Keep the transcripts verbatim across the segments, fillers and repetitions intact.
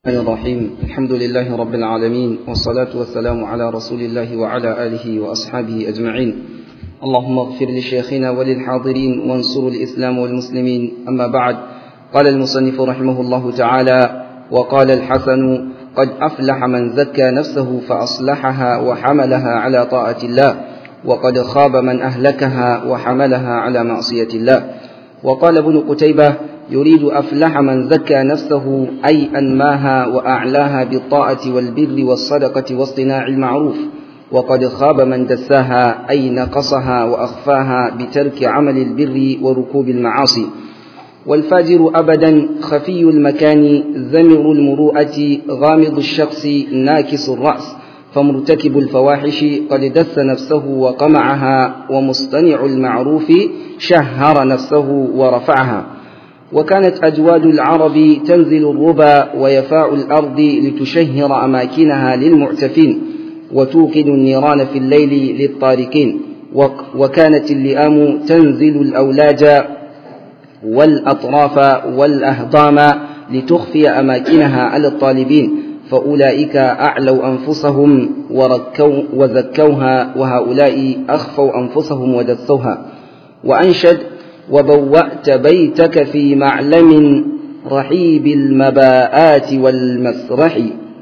الرحمن الرحيم. الحمد لله رب العالمين، والصلاة والسلام على رسول الله وعلى آله وأصحابه أجمعين. اللهم اغفر لشيخنا وللحاضرين وانصر الإسلام والمسلمين. أما بعد، قال المصنف رحمه الله تعالى: وقال الحسن: قد أفلح من زكى نفسه فأصلحها وحملها على طاعة الله، وقد خاب من أهلكها وحملها على معصية الله. وقال ابن قتيبة: يريد أفلح من زكى نفسه أي أنماها وأعلاها بالطاعة والبر والصدقة واصطناع المعروف، وقد خاب من دساها أي نقصها وأخفاها بترك عمل البر وركوب المعاصي. والفاجر أبدا خفي المكان زمر المروءة غامض الشخص ناكس الرأس، فمرتكب الفواحش قد دس نفسه وقمعها، ومصطنع المعروف شهر نفسه ورفعها. وكانت أجواد العرب تنزل الربا ويفاع الأرض لتشهر أماكنها للمعتفين، وتوقد النيران في الليل للطارقين. وكانت اللئام تنزل الأولاج والأطراف والأهضام لتخفي أماكنها على الطالبين، فأولئك أعلوا أنفسهم وركوا وزكوها، وهؤلاء أخفوا أنفسهم ودسوها. وأنشد: وبوأت بيتك في معلم رحيب المباءات والمسرح،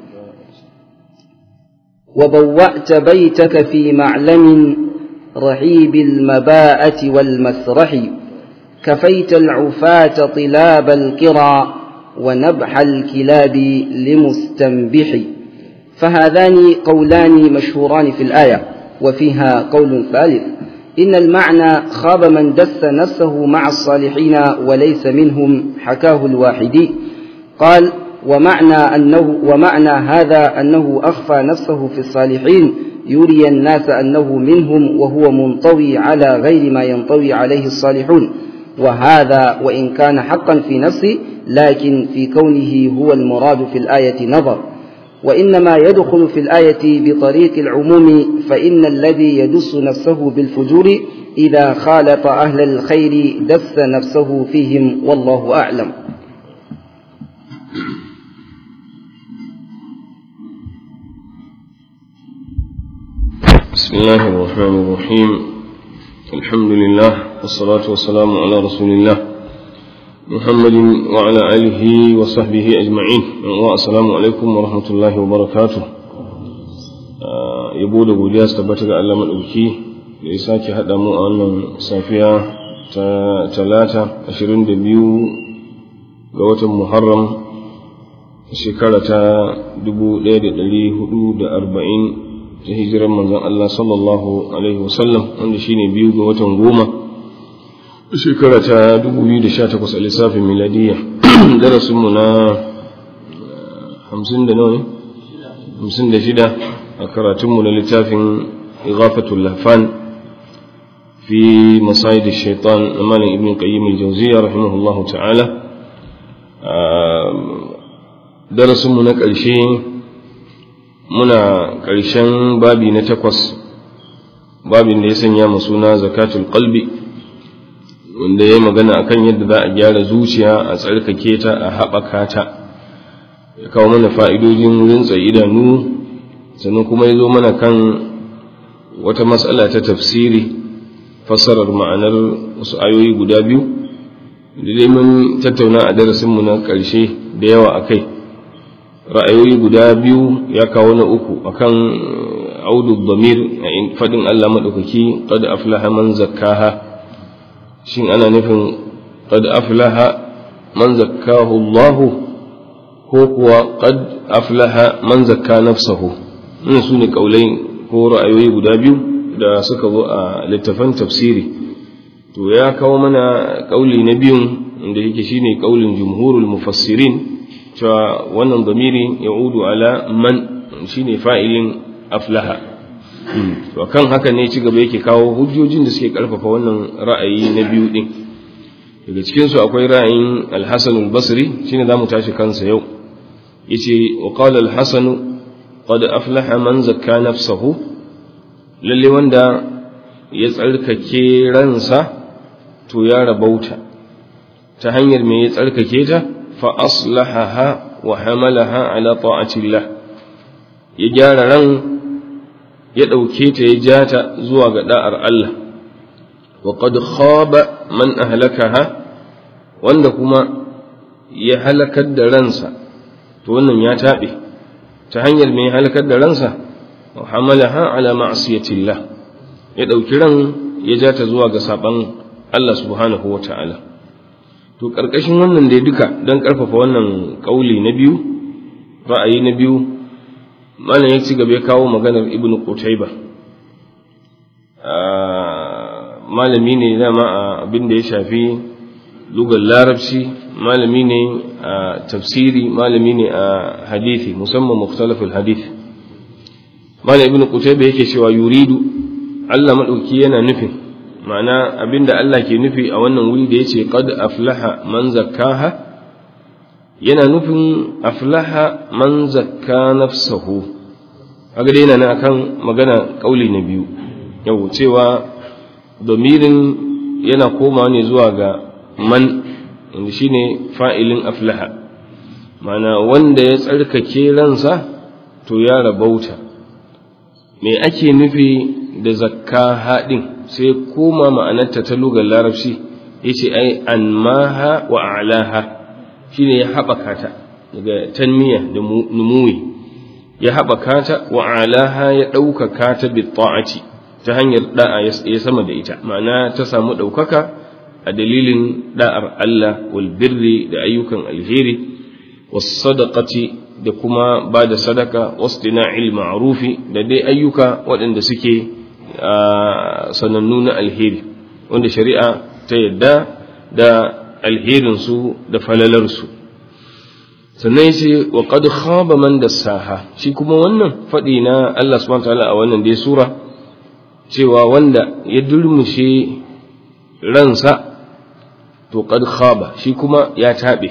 وبوأت بيتك في معلم رحيب المباءة والمسرح، كفيت العفاة طلاب القرى ونبح الكلاب لمستنبح. فهذان قولان مشهوران في الآية، وفيها قول ثالث: إن المعنى خاب من دس نفسه مع الصالحين وليس منهم، حكاه الواحدي. قال: ومعنى, أنه ومعنى هذا أنه أخفى نفسه في الصالحين يري الناس أنه منهم، وهو منطوي على غير ما ينطوي عليه الصالحون. وهذا وإن كان حقا في نفسه، لكن في كونه هو المراد في الآية نظر. وإنما يدخل في الآية بطريق العموم، فإن الذي يدس نفسه بالفجور إذا خالط أهل الخير دس نفسه فيهم، والله أعلم. بسم الله الرحمن الرحيم. الحمد لله والصلاة والسلام على رسول الله محمد وعلى آله وصحبه أجمعين. والسلام عليكم ورحمة الله وبركاته. yabo da godiya su tabbata ga Allah madauki da ya sake haɗa mu a wannan safiya ta talata ashirin da biyu ga watan Muharram shekara ta dubu ɗaya da ɗari hudu da arba'in ta hijiran manzon Allah sallallahu alaihi wasallam, wanda shine biyu ga watan goma shekara ta dubu biyu da sha takwas a lissafin miladiyya. Darasinmu na hamsin da nawa ne? hamsin da shida a karatunmu na littafin Ighafatul Lahfan fi Masayid ash-Shaytan na Malam Ibn Qayyim al-Jawziyya rahimahullahu ta'ala. Darasinmu na ƙarshe muna ƙarshen babi na takwas, babin da ya sanya mu suna zakatul qalbi, wanda ya magana akan yadda za a gyara zuciya, a tsarkake ta, a haɓaka ta, ya kawo mana fa'idojin rintsa idanu, sannan kuma ya zo mana kan wata matsala ta tafsiri, fassarar ma'anar wasu ayoyi guda biyu, da dai mun tattauna a darasinmu na ƙarshe da yawa a kai. Ra'ayoyi guda biyu ya kawo na uku akan audu damir a faɗin Allah maɗaukaki, qad aflaha man zakkaha. Shin ana nufin qad aflaha man zakkahu Allah, ko kuwa qad aflaha man zakka nafsahu? Wannan su ne kaulai ko ra'ayoyi guda biyu da suka zo a littafan tafsiri. To ya kawo mana kauli na biyun, inda yake shine kaulin jumhurul mufassirin, cewa wannan damiri ya'udu ala man, shine fa'ilin aflaha. To kan haka ne ci gaba yake kawo hujjojin da suke karfafa wannan ra'ayi na biyu din. Daga cikin su akwai ra'ayin al-Hasan al-Basri, shine zamu tashi kansa yau. Yace wa qala al-Hasan qad aflaha man zakka nafsahu, lalle wanda ya tsarkake ransa to ya rabauta. Ta hanyar me ya tsarkake ta? fa aslahaha wa hamalaha ala ta'atillah ya gyara ran ya ɗauke ta ya ja ta zuwa ga da'ar Allah wa qad khaba man ahlakaha wanda kuma ya halakar da ransa to wannan ya taɓe ta hanyar mai halakar da ransa wa hamalaha ala ma'siyatillah ya ɗauki ran ya ja ta zuwa ga saban Allah subhanahu wa ta'ala. To ƙarƙashin wannan dai duka don ƙarfafa wannan ƙauli na biyu ra'ayi na biyu malam ya ci gaba ya kawo maganar Ibn Qutayba malami ne dama a abin da ya shafi lugar larabci, malami ne a tafsiri, malami ne a hadithi musamman mukhtalaful hadith. Malam Ibn Qutayba yake cewa yuridu Allah madauki yana nufin ma'ana abinda Allah ke nufi a wannan wuri da yace qad aflaha man zakkaha yana nufin aflaha man zakka nafsahu kaga dai yana nan akan magana kauli na biyu yau cewa domirin yana komawa ne zuwa ga man inda shine fa'ilin aflaha ma'ana wanda ya tsarkake ransa to ya rabauta. Me ake nufi da zakka haɗin sai koma ma'anarta ta lugar larabci yace ai anmaha wa a'laha shine ya haɓaka ta daga tanmiya da numuwi ya haɓaka ta wa a'laha ya ɗaukaka ta bi ta'ati ta hanyar da'a ya sama da ita ma'ana ta samu ɗaukaka a dalilin da'ar Allah wal birri da ayyukan alheri was sadaqati da kuma ba da sadaka wastina'il ma'rufi da dai ayyuka waɗanda suke sanannu na alheri wanda shari'a ta yadda da alherinsu da falalarsu. Sannan yace wa qad khaba man dassaha shi kuma wannan faɗi na Allah subhanahu wa ta'ala a wannan dai sura cewa wanda ya durmushe ransa to qad khaba shi kuma ya tabe.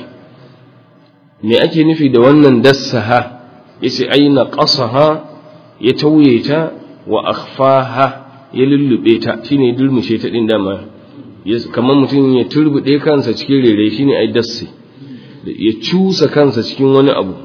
Me ake nufi da wannan dassaha yace aina qasaha ya tauye ta wa akhfaha ya lullube ta shine durmushe ta din dama kamar mutum ya turbude kansa cikin rere shine ai dasse ya cusa kansa cikin wani abu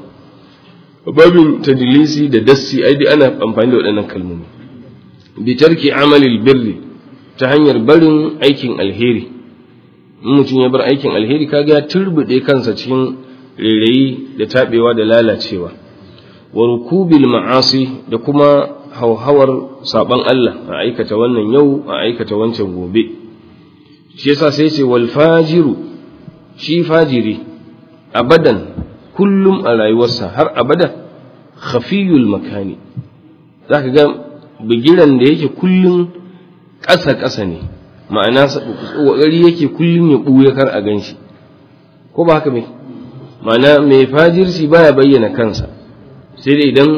babin tadlisi da dassi ai dai ana amfani da waɗannan kalmomi bi tarki amalil birri ta hanyar barin aikin alheri in mutum ya bar aikin alheri kaga ya turbude kansa cikin rereyi da tabewa da lalacewa wa rukubil ma'asi da kuma hauhawar saban Allah a aikata wannan yau a aikata wancan gobe. Shi yasa sai ce wal fajiru shi fajiri abadan kullum a rayuwarsa har abada khafiyul makani zaka ga bigiran da yake kullum ƙasa ƙasa ne ma'ana kokari yake kullum ya buye kar a ganshi ko ba haka me ma'ana mai fajirci baya bayyana kansa sai dai idan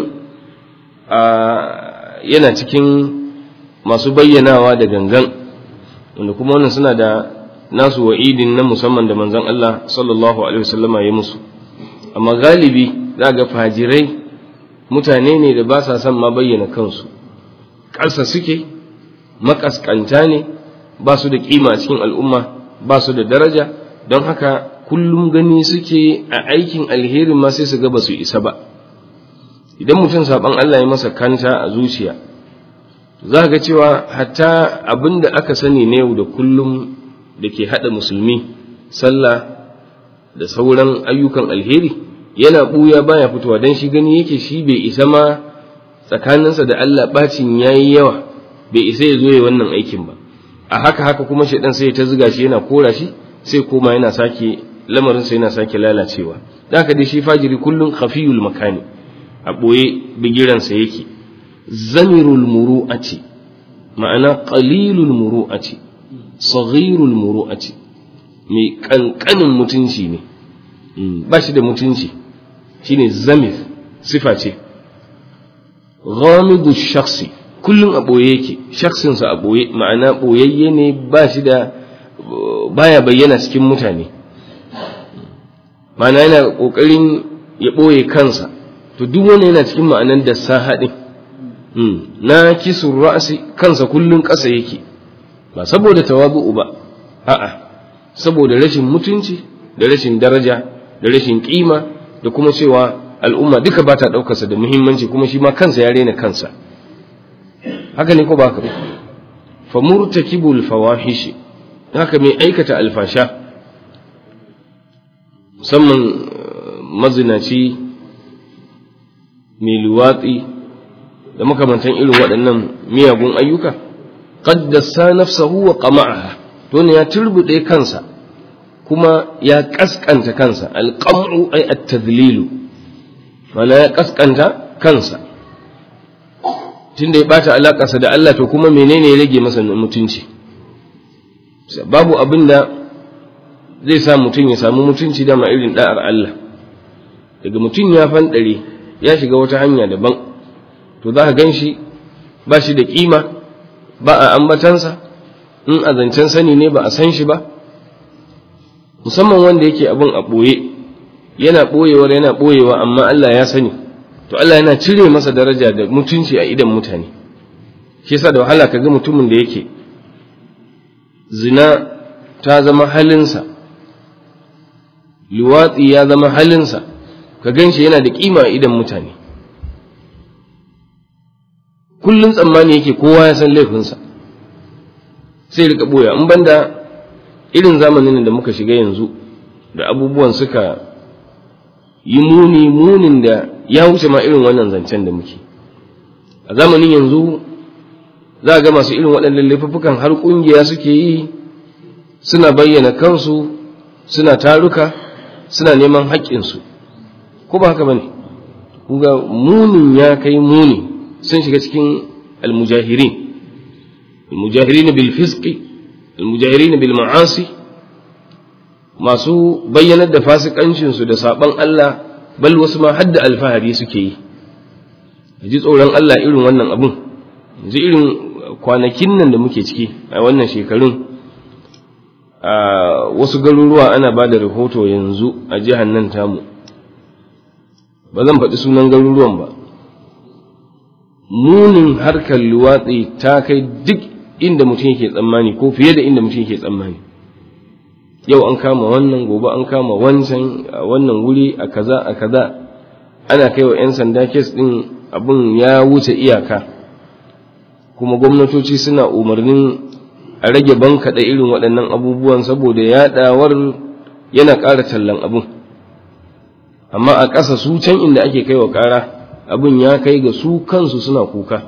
yana cikin masu bayyanawa da gangan wanda kuma wannan suna da nasu wa'idin na musamman da manzon Allah sallallahu alaihi wasallama ya musu amma galibi za ga fajirai mutane ne da ba sa son ma bayyana kansu ƙasa suke makaskanta ne ba su da kima cikin al'umma ba su da daraja don haka kullum gani suke a aikin alherin ma sai su ga ba su isa ba. Idan mutum saban Allah ya masa kanta a zuciya za ga cewa hatta abin da aka sani na yau da kullum da ke haɗa musulmi sallah da sauran ayyukan alheri yana ɓuya baya fitowa don shi gani yake shi bai isa ma tsakaninsa da Allah ɓacin ya yi yawa bai isa ya zo ya wannan aikin ba a haka haka kuma shaidan sai ta ziga shi yana kora shi sai koma yana sake lamarinsa yana sake lalacewa da haka dai shi fajiri kullum khafiyul makani a ɓoye bigiransa yake zamirul muru'ati ma'ana qalilul muru'ati saghirul muru'ati mai kankanin mutunci ne ba shi da mutunci shine zamir sifa ce ghamidu shakhsi kullun a ɓoye yake shakhsinsa a ɓoye ma'ana ɓoyayye ne ba shi da baya bayyana cikin mutane ma'ana yana ƙoƙarin ya ɓoye kansa to duk wani yana cikin ma'anan da sahadin na kisur ra'si kansa kullun ƙasa yake ba saboda tawabu'u ba a'a saboda rashin mutunci da rashin daraja da rashin kima da kuma cewa al'umma duka ba ta ɗaukarsa da muhimmanci, kuma shi ma kansa ya rena kansa. Haka ne ko ba haka ba? Fa murtakibul fawahishi, haka mai aikata alfasha, musamman mazinaci, mai luwatsi da makamantan irin waɗannan miyagun ayyuka, qaddasa nafsahu wa qama'aha, to ne ya turbude kansa kuma ya kaskanta kansa. Alqam'u ay at-tadlilu, mana ya kaskanta kansa tunda ya bata alakarsa da Allah, to kuma menene ya rage masa mutunci? Babu abin da zai sa mutum ya samu mutunci da ma irin da'ar Allah. Daga mutum ya fanɗare ya shiga wata hanya daban, to za ka gan shi ba shi da kima, ba a ambatansa, in a zancen sani ne ba a san shi ba, musamman wanda yake abin a ɓoye, yana ɓoyewar yana ɓoyewa, amma Allah ya sani, to Allah yana cire masa daraja da mutunci a idan mutane. Shi yasa da wahala ka ga mutumin da yake zina ta zama halinsa, luwatsi ya zama halinsa, ka gan shi yana da kima a idan mutane. Kullum tsammani yake kowa ya san laifinsa, sai rika boya. In banda irin zamanin da muka shiga yanzu, da abubuwan suka yi muni munin da ya wuce ma irin wannan zancen da muke. A zamanin yanzu za a ga masu irin waɗannan laifuffukan har ƙungiya suke yi, suna bayyana kansu, suna taruka, suna neman haƙƙinsu, ko ba haka ba ne? Kuga munin ya kai muni, sun shiga cikin almujahirin, almujahirin bil fisqi, almujahirin bil ma'asi, masu bayyanar da fasikancinsu da saban Allah, bal wasu ma hadda alfahari suke yi. Ji tsoron Allah irin wannan abun. Yanzu irin kwanakin nan da muke ciki a wannan shekarun, a wasu garuruwa ana ba da rahoto yanzu a jihar nan tamu, ba zan faɗi sunan garuruwan ba, munin harkar luwatsi ta kai duk inda mutum yake tsammani, ko fiye da inda mutum yake tsammani. Yau an kama wannan, gobe an kama wancan, a wannan wuri, a kaza a kaza, ana kai wa 'yan sanda kes ɗin, abin ya wuce iyaka, kuma gwamnatoci suna umarnin a rage bankaɗa irin waɗannan abubuwan saboda yaɗawar yana ƙara tallan abin. Amma a ƙasa su can inda ake kai wa ƙara, abin ya kai ga su kansu suna kuka,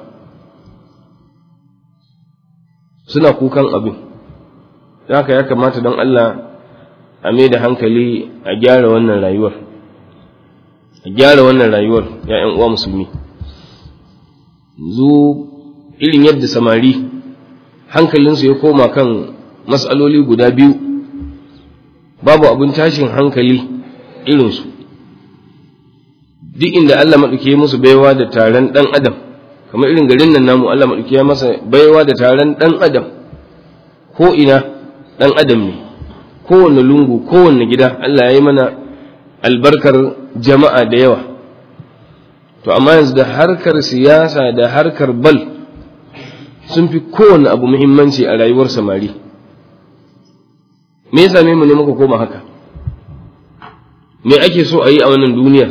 suna kukan abin. Haka ya kamata don Allah a mai da hankali a gyara wannan rayuwar, a gyara wannan rayuwar ya ‘yan uwa musulmi. Zu irin yadda samari hankalinsu ya koma kan matsaloli guda biyu, babu abin tashin hankali irinsu. Duk inda Allah maɗauki musu baiwa da taron ɗan adam, kamar irin garin nan namu, Allah maɗauki ya masa baiwa da taron ɗan adam, ko ina ɗan adam ne, kowanne lungu, kowanne gida Allah ya yi mana albarkar jama'a da yawa. To amma yanzu da harkar siyasa da harkar bal sun fi kowanne abu muhimmanci a rayuwar samari. Me ya same mu ne muka koma haka? Me ake so a yi a wannan duniyar?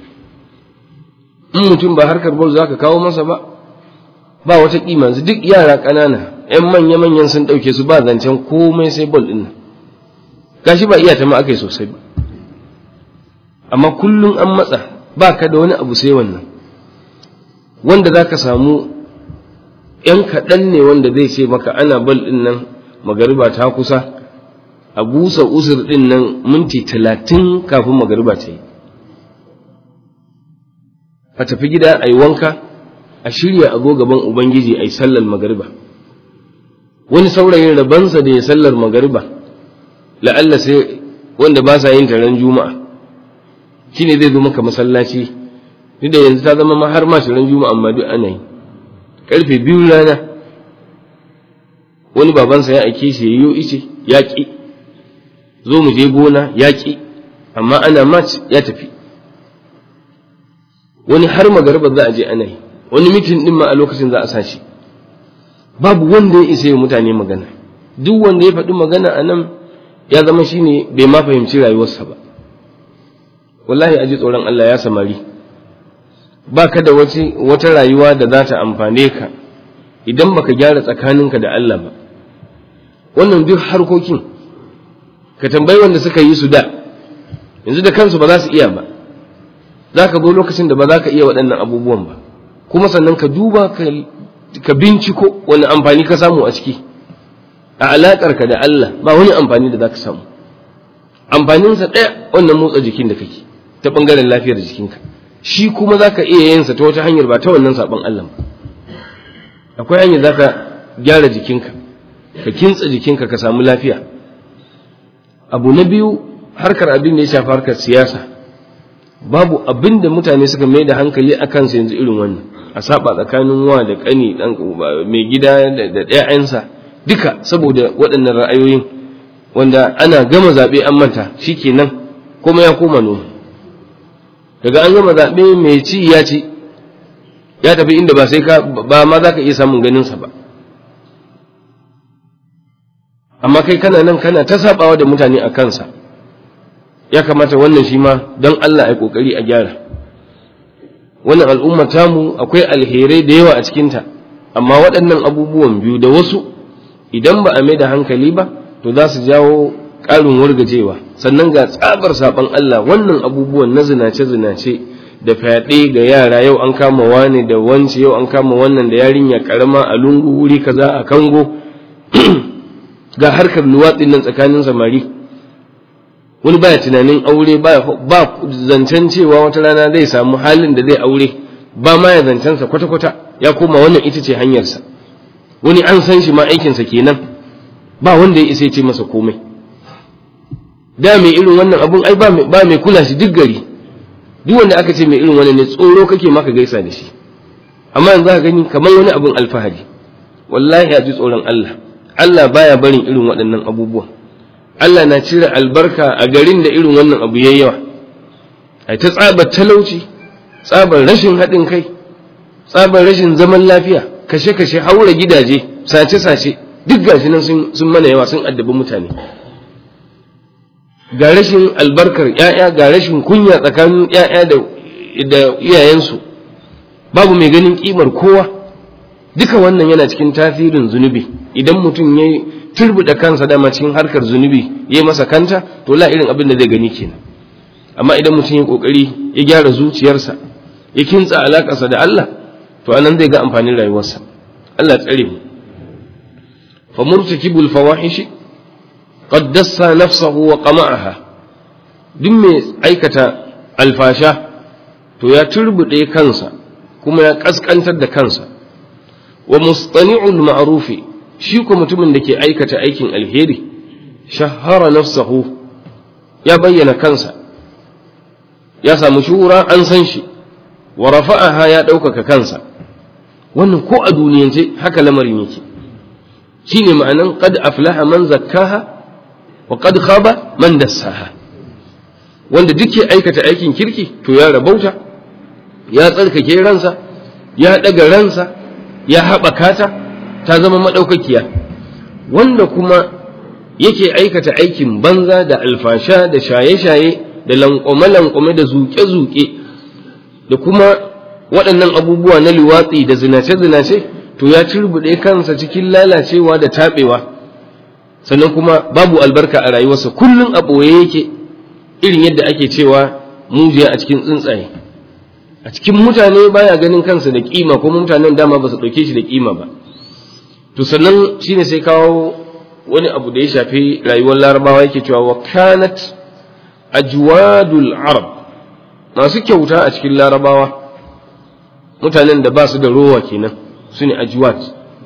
In mutum ba harkar bal za ka kawo masa ba, ba wata ƙima. Duk yara ƙanana, ‘yan manya-manyan sun ɗauke su, ba zancen komai sai bal ɗin nan. Gashi ba iya ta ma aka yi sosai ba, amma kullum an matsa, ba ka da wani abu sai wannan. Wanda za ka samu ‘yan kaɗan ne wanda zai ce maka ana bal ɗin nan, magariba ta kusa, a busa usur ɗin nan minti talatin kafin magariba ta yi, a tafi gida a yi wanka, a shirya a zo gaban Ubangiji a yi sallar magariba. Wani saurayin rabansa da ya sallar magariba, la'alla sai wanda ba sa yin taron juma'a, shi ne zai zo maka masallaci, duk da yanzu ta zama ma har ma taron juma'a, amma duk ana yi ƙarfe biyu rana. Wani babansa ya aike shi ya yi ice, ya ƙi, zo mu je gona, ya ƙi, amma ana match ya tafi. Wani har magariba za a je ana yi, wani mitin ɗin ma a lokacin za a sa shi. Babu wanda ya isa yi mutane magana, duk wanda ya faɗi magana a nan ya zama shi ne bai ma fahimci rayuwarsa ba. wallahi aji tsoron Allah ya samari, ba ka da wata rayuwa da za ta amfane ka idan baka gyara tsakaninka da Allah ba. Wannan duk harkokin ka tambayi wanda suka yi su da, yanzu da kansu ba za su iya ba, za ka zo lokacin da ba za ka iya waɗannan abubuwan ba, kuma sannan ka duba ka binciko wani amfani ka samu a ciki. A alaƙarka da Allah ba wani amfani da za ka samu, amfaninsa ɗaya wannan motsa jikin da kake ta ɓangaren lafiyar jikinka, shi kuma za ka iya yinsa ta wata hanyar ba ta wannan saɓon Allah ba. Akwai hanyar za ka gyara jikinka, ka kintsa jikinka ka samu lafiya. Abu na biyu, harkar abin da ya shafi harkar siyasa, babu abin da mutane suka mai da hankali a kansa yanzu irin wannan, a saba tsakanin wa da ƙani, mai gida da ɗayansa, duka saboda waɗannan ra'ayoyin, wanda ana gama zaɓe an manta shi kenan kuma ya koma noma. Daga an gama zaɓe mai ci ya ci, ya tafi inda ba sai ka ba ma za ka iya samun ganinsa ba. Amma kai kana nan kana ta sabawa da mutane a kansa. Ya kamata wannan shi ma don Allah ya kokari a gyara. Wannan al'umma tamu akwai alherai da yawa a cikinta, amma waɗannan abubuwan biyu da wasu idan ba a mai da hankali ba to za su jawo ƙarin wargajewa. Sannan ga tsabar saɓan Allah, wannan abubuwan na zinace-zinace da fyaɗe ga yara, yau an kama wane da wance, yau an kama wannan da yarinya ƙarama a lungu wuri kaza a Kango. Ga harkar luwatsin nan tsakanin samari, wani baya tunanin aure, ba zancen cewa wata rana zai samu halin da zai aure, ba ma ya zancensa kwata-kwata, ya koma wannan ita ce hanyarsa. Wani an san shi ma aikinsa kenan, ba wanda ya isa ce masa komai. Da mai irin wannan abun ai ba mai kula shi duk gari, duk wanda aka ce mai irin wannan ne tsoro kake maka gaisa da shi. Amma yanzu ka gani kamar wani abun alfahari. Wallahi ya ji tsoron Allah, Allah baya barin irin waɗannan abubuwa. Allah na cire albarka a garin da irin wannan abu yayi yawa. Ai ta tsabar talauci, tsabar rashin haɗin kai, tsabar rashin zaman lafiya, kashe-kashe, haura gidaje, sace-sace, duk gashi nan sun mana yawa, sun addabi mutane. Ga rashin albarkar ‘ya'ya, ga rashin kunya tsakanin ‘ya'ya da iyayensu, babu mai ganin ƙimar kowa. Duka wannan yana cikin tasirin zunubi. Idan mutum ya turbuɗe kansa dama cikin harkar zunubi, ya yi masa kanta, to la irin abin da zai gani kenan. Amma idan mutum ya ƙoƙari ya gyara zuciyarsa, ya kintsa alaƙarsa da Allah, to anan zai ga amfanin rayuwarsa. Allah tsare mu. Fa murtakibul fawahishi qad dassa nafsahu wa qama'aha. Duk mai aikata alfasha to ya turbuɗe kansa kuma ya kaskantar da kansa. Wa mustani'ul ma'rufi, shi ko mutumin da ke aikata aikin alheri, shahara nafsahu, ya bayyana kansa, ya samu shuhura, an san shi, wa rafa'aha, ya ɗaukaka kansa. Wannan ko a duniyance haka lamarin yake. Shine ma'anan qad aflaha man zakkaha wa qad khaba man dassaha. Wanda duk ya aikata aikin kirki to ya rabauta, ya tsarkake ransa, ya ɗaga ransa, ya haɓaka ta, ta zama maɗaukakiya. Wanda kuma yake aikata aikin banza da alfasha da shaye-shaye da lanƙwame-lanƙwame da zuƙe-zuƙe da kuma waɗannan abubuwa na liwatsi da zinace-zinace, to ya turbuɗe kansa cikin lalacewa da taɓewa. Sannan kuma babu albarka a rayuwarsa, kullum a ɓoye yake, irin yadda ake cewa mujiya a cikin tsuntsaye. A cikin mutane baya ganin kansa da kima, ko mutanen dama ba su ɗauke shi da kima ba. To sannan shine sai kawo wani abu da ya shafi rayuwar larabawa, yake cewa wa kanat ajwadul arab, masu kyauta a cikin larabawa, mutanen da ba su da rowa kenan, su ne ajwad.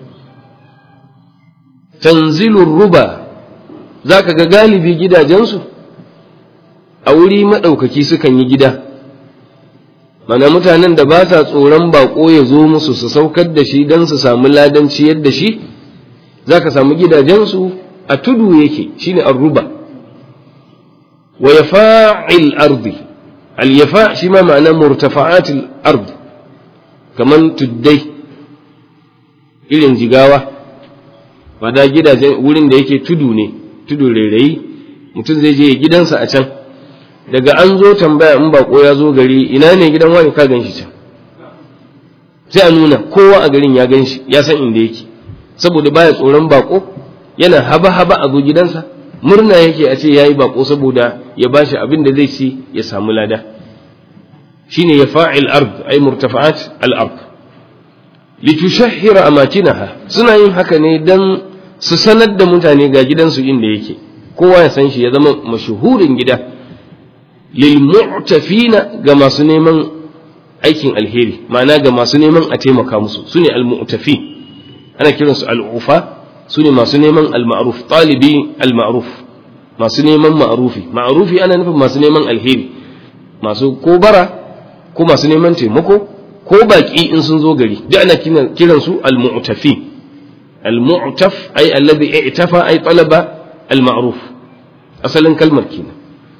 Tanzilur ruba, za ka ga galibi gidajensu a wuri maɗaukaki sukan yi gida. Mana mutanen da ba sa tsoron baƙo ya zo musu su saukar da shi don su samu ladan ciyar da shi, za ka samu gidajensu a tudu yake, shi ne arruba. Wa yafa'il ardi, al-yafa shi ma ma'ana murtafa'atil ardi, kaman tuddai, irin jigawa, ba da gidajen wurin da yake tudu ne, tudu rairayi, mutum zai je gidansa a can. daga an zo tambaya in bako ya zo gari ina ne gidan wani ka gan shi can sai a nuna kowa a garin ya gan shi ya san inda yake saboda baya tsoron bako yana haba haba a zo gidansa murna yake a ce yayi bako saboda ya bashi abin da zai ci ya samu lada shine ya fa'il ard ay murtafa'at al ard litushahhira amakinaha suna yin haka ne dan su sanar da mutane ga gidansu inda yake kowa ya san shi ya zama mashuhurin gida lil mu'tafina ga masu neman aikin alheri ma'ana ga masu neman a taimaka musu sune al mu'tafi ana kiransu al ufa sune masu neman al ma'ruf talibi al ma'ruf masu neman ma'rufi ma'rufi ana nufin masu neman alheri masu ko bara ko masu neman taimako ko baki in sun zo gari duk ana kiransu al mu'tafi al mu'taf ay alladhi i'tafa ay talaba al ma'ruf asalin kalmar kenan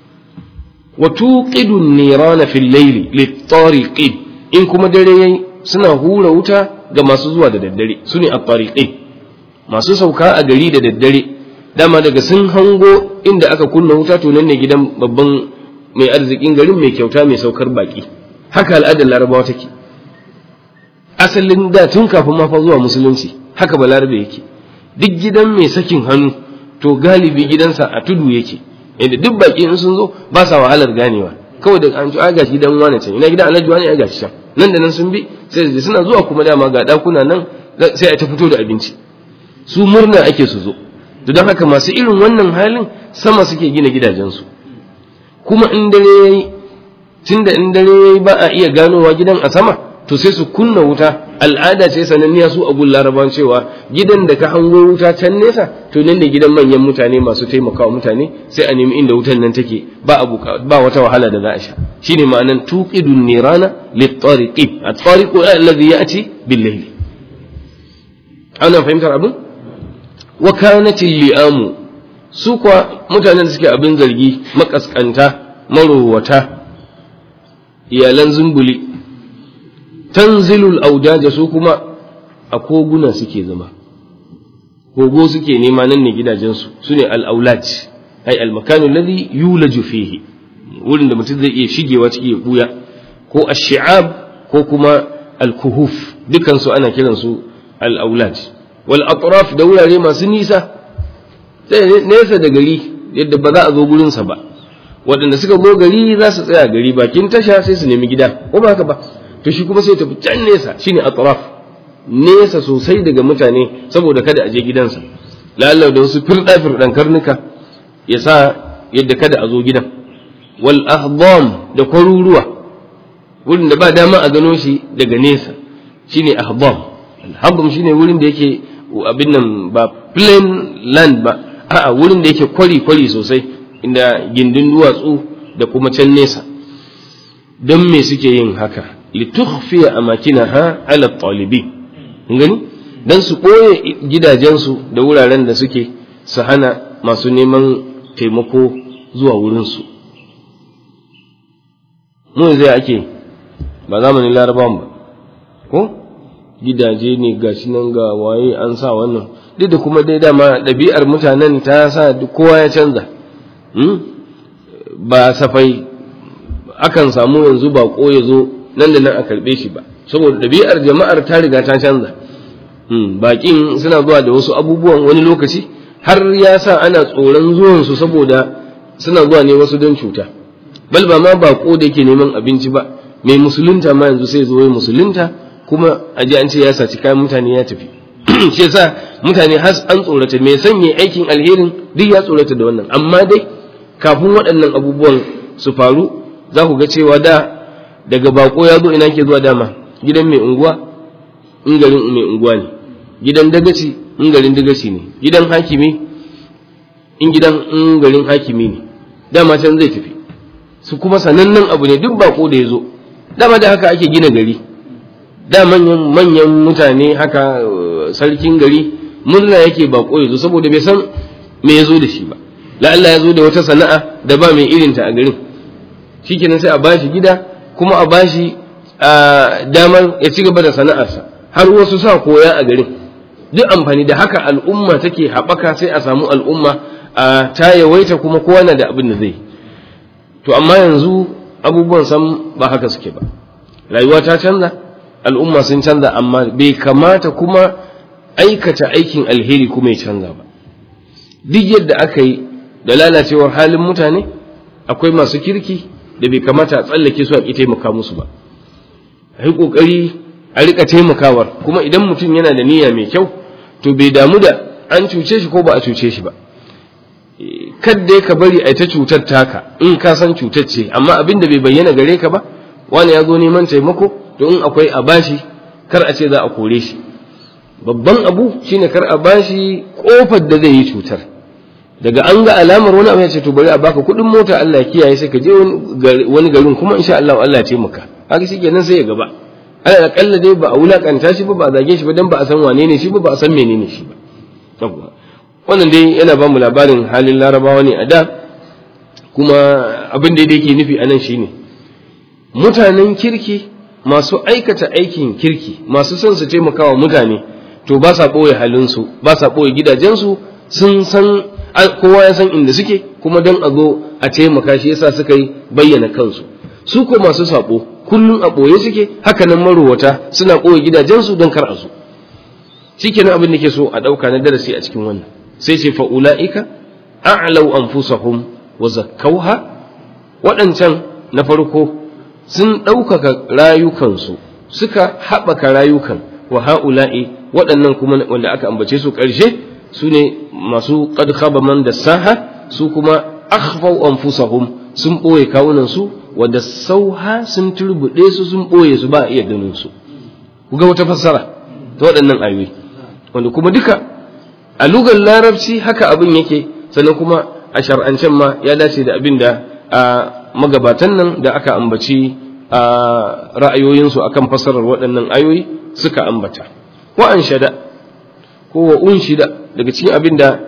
wa tuqidu an-nirana fil layli lit-tariqin in kuma dare yayi suna hura wuta ga masu zuwa da daddare sune at-tariqin masu sauka a gari da daddare dama daga sun hango inda aka kunna wuta to nan ne gidan babban mai arzikin garin mai kyauta mai saukar baki haka al'adar larabawa take asalin da tun kafin ma fa zuwa musulunci haka balarabe yake duk gidan mai sakin hannu to galibi gidansa a tudu yake inda duk baki in sun zo ba sa wahalar ganewa kawai da an ci a gashi gidan wani can ina gidan alhaji wani ya gashi can nan da nan sun bi sai da suna zuwa kuma dama ga dakuna nan sai a ta fito da abinci su murna ake su zo to don haka masu irin wannan halin sama suke gina gidajensu kuma in dare yayi tunda in dare yayi ba a iya ganowa gidan a sama to sai su kunna wuta al'ada ce sananniya su abun laraban cewa gidan da ka hango wuta can nesa to nan ne gidan manyan mutane masu taimakawa mutane sai a nemi inda wutan nan take ba abu ba wata wahala da za a sha shine ma'anan tuqidun nirana lit-tariqin at-tariqu alladhi ya'ti bil-layl ana fahimtar abin wa kanat al-li'amu su kwa mutanen da suke abin zargi makaskanta marowata iyalan zumbuli tanzilul audaja su kuma a koguna suke zama kogo suke nema nan ne gidajensu su ne al'aulaj ai almakanu alladhi yulaju fihi wurin da mutum zai iya shigewa ciki ya buya ko ash-shi'ab ko kuma al-kuhuf dukan su ana kiran su al-aulaj wal atraf da wurare masu nisa sai nesa da gari yadda ba za a zo gurin sa ba waɗanda suka zo gari za su tsaya gari bakin tasha sai su nemi gida ko ba haka ba to shi kuma sai tafi can nesa shine atraf nesa sosai daga mutane saboda kada a je gidansa lalla da wasu firda firdan karnuka yasa yadda kada a zo gidan wal ahdam da kwaruruwa wurin da ba dama a gano shi daga nesa shine ahdam al shine wurin da yake abin nan ba plain land ba a'a wurin da yake kwari kwari sosai inda gindin duwatsu da kuma can nesa don me suke yin haka litukhfiya amakinaha ala at-talibin ngani dan su koye gidajensu da wuraren da suke su hana masu neman taimako zuwa wurin su mu zai ake ba zamanin larabawan ba ko gidaje ne gashi nan ga waye an sa wannan duk da kuma dai dama ɗabi'ar mutanen ta sa kowa ya canza ba safai akan samu yanzu bako ya zo nan da nan a karbe shi ba saboda ɗabi'ar jama'ar ta riga ta canza baƙin suna zuwa da wasu abubuwan wani lokaci har ya sa ana tsoron zuwansu saboda suna zuwa ne wasu don cuta bal ba ma bako da yake neman abinci ba mai musulunta ma yanzu sai zo ya musulunta kuma a ji an ce ya saci kayan mutane ya tafi shi yasa mutane har an tsorata mai sanya aikin alherin duk ya tsorata da wannan amma dai kafin waɗannan abubuwan su faru za ku ga cewa da daga bako ya zo ina ke zuwa dama gidan mai unguwa in garin mai unguwa ne gidan dagaci in garin dagaci ne gidan hakimi in gidan in garin hakimi ne dama can zai tafi su kuma sanannen abu ne duk bako da ya zo dama da haka ake gina gari da manyan manyan mutane haka sarkin gari murna yake bako ya zo saboda bai san me ya zo da shi ba la'alla ya zo da wata sana'a da ba mai irinta a garin shikenan sai a bashi gida kuma a bashi damar ya ci gaba da sana'arsa har wasu sa koya a garin duk amfani da haka al'umma take haɓaka sai a samu al'umma ta yawaita kuma kowa na da abin da zai to amma yanzu abubuwan san ba haka suke ba, rayuwa ta canza, al'umma sun canza, amma bai kamata kuma aikata aikin alheri kuma ya canza ba. Duk yadda aka yi da lalacewar halin mutane, akwai masu kirki da bai kamata a tsallake su a ƙi taimaka musu ba. A yi ƙoƙari a riƙa taimakawar, kuma idan mutum yana da niyya mai kyau to bai damu da an cuce shi ko ba a cuce shi ba. Kadda ka bari a ta cutar taka in ka san cutar ce, amma abin da bai bayyana gare ka ba, wani ya zo neman taimako, to in akwai a bashi, kar a ce za a kore shi. Babban abu shine kar a bashi kofar da zai yi cutar. Daga an ga alamar wani abu ya ce to bari a baka kuɗin mota, Allah ya kiyaye, sai ka je wani garin kuma insha Allah Allah ya taimaka. Haka shi kenan sai ya gaba. Ala akalla dai ba a wulakanta shi ba, ba a zage shi ba, dan ba a san wane ne shi ba, ba a san menene shi ba. Yawwa. Wannan dai yana ba mu labarin halin Larabawa ne a da, kuma abin da yake nufi anan shine mutanen kirki masu aikata aikin kirki, masu son su taimakawa mutane, to ba sa ɓoye halinsu, ba sa ɓoye gidajensu, sun san kowa ya san inda suke, kuma don a zo a taimaka shi yasa suka yi bayyana kansu. Su ko masu saɓo kullum a ɓoye suke, haka nan marowata suna ɓoye gidajensu don kar a zo. Shikenan abin da ke so a ɗauka na darasi a cikin wannan, sai ce fa'ula'ika a'lau anfusahum wa zakkauha, waɗancan na farko sun ɗaukaka rayukansu, suka haɓaka rayukan, wa ha'ula'i waɗannan kuma wanda aka ambace su ƙarshe su ne masu qad khaba man dassaha, su kuma akhfau anfusahum, sun ɓoye kawunansu, wa dassauha sun turbuɗe su, sun ɓoye su ba a iya ganin su. Ku ga wata fassara ta waɗannan ayoyi, wanda kuma duka a lugar larabci haka abin yake, sannan kuma a shar'ancen ma ya dace da abin da a magabatan nan da aka ambaci a ra'ayoyinsu akan fassarar waɗannan ayoyi suka ambata. Wa an shada ko wa unshida daga cikin abin da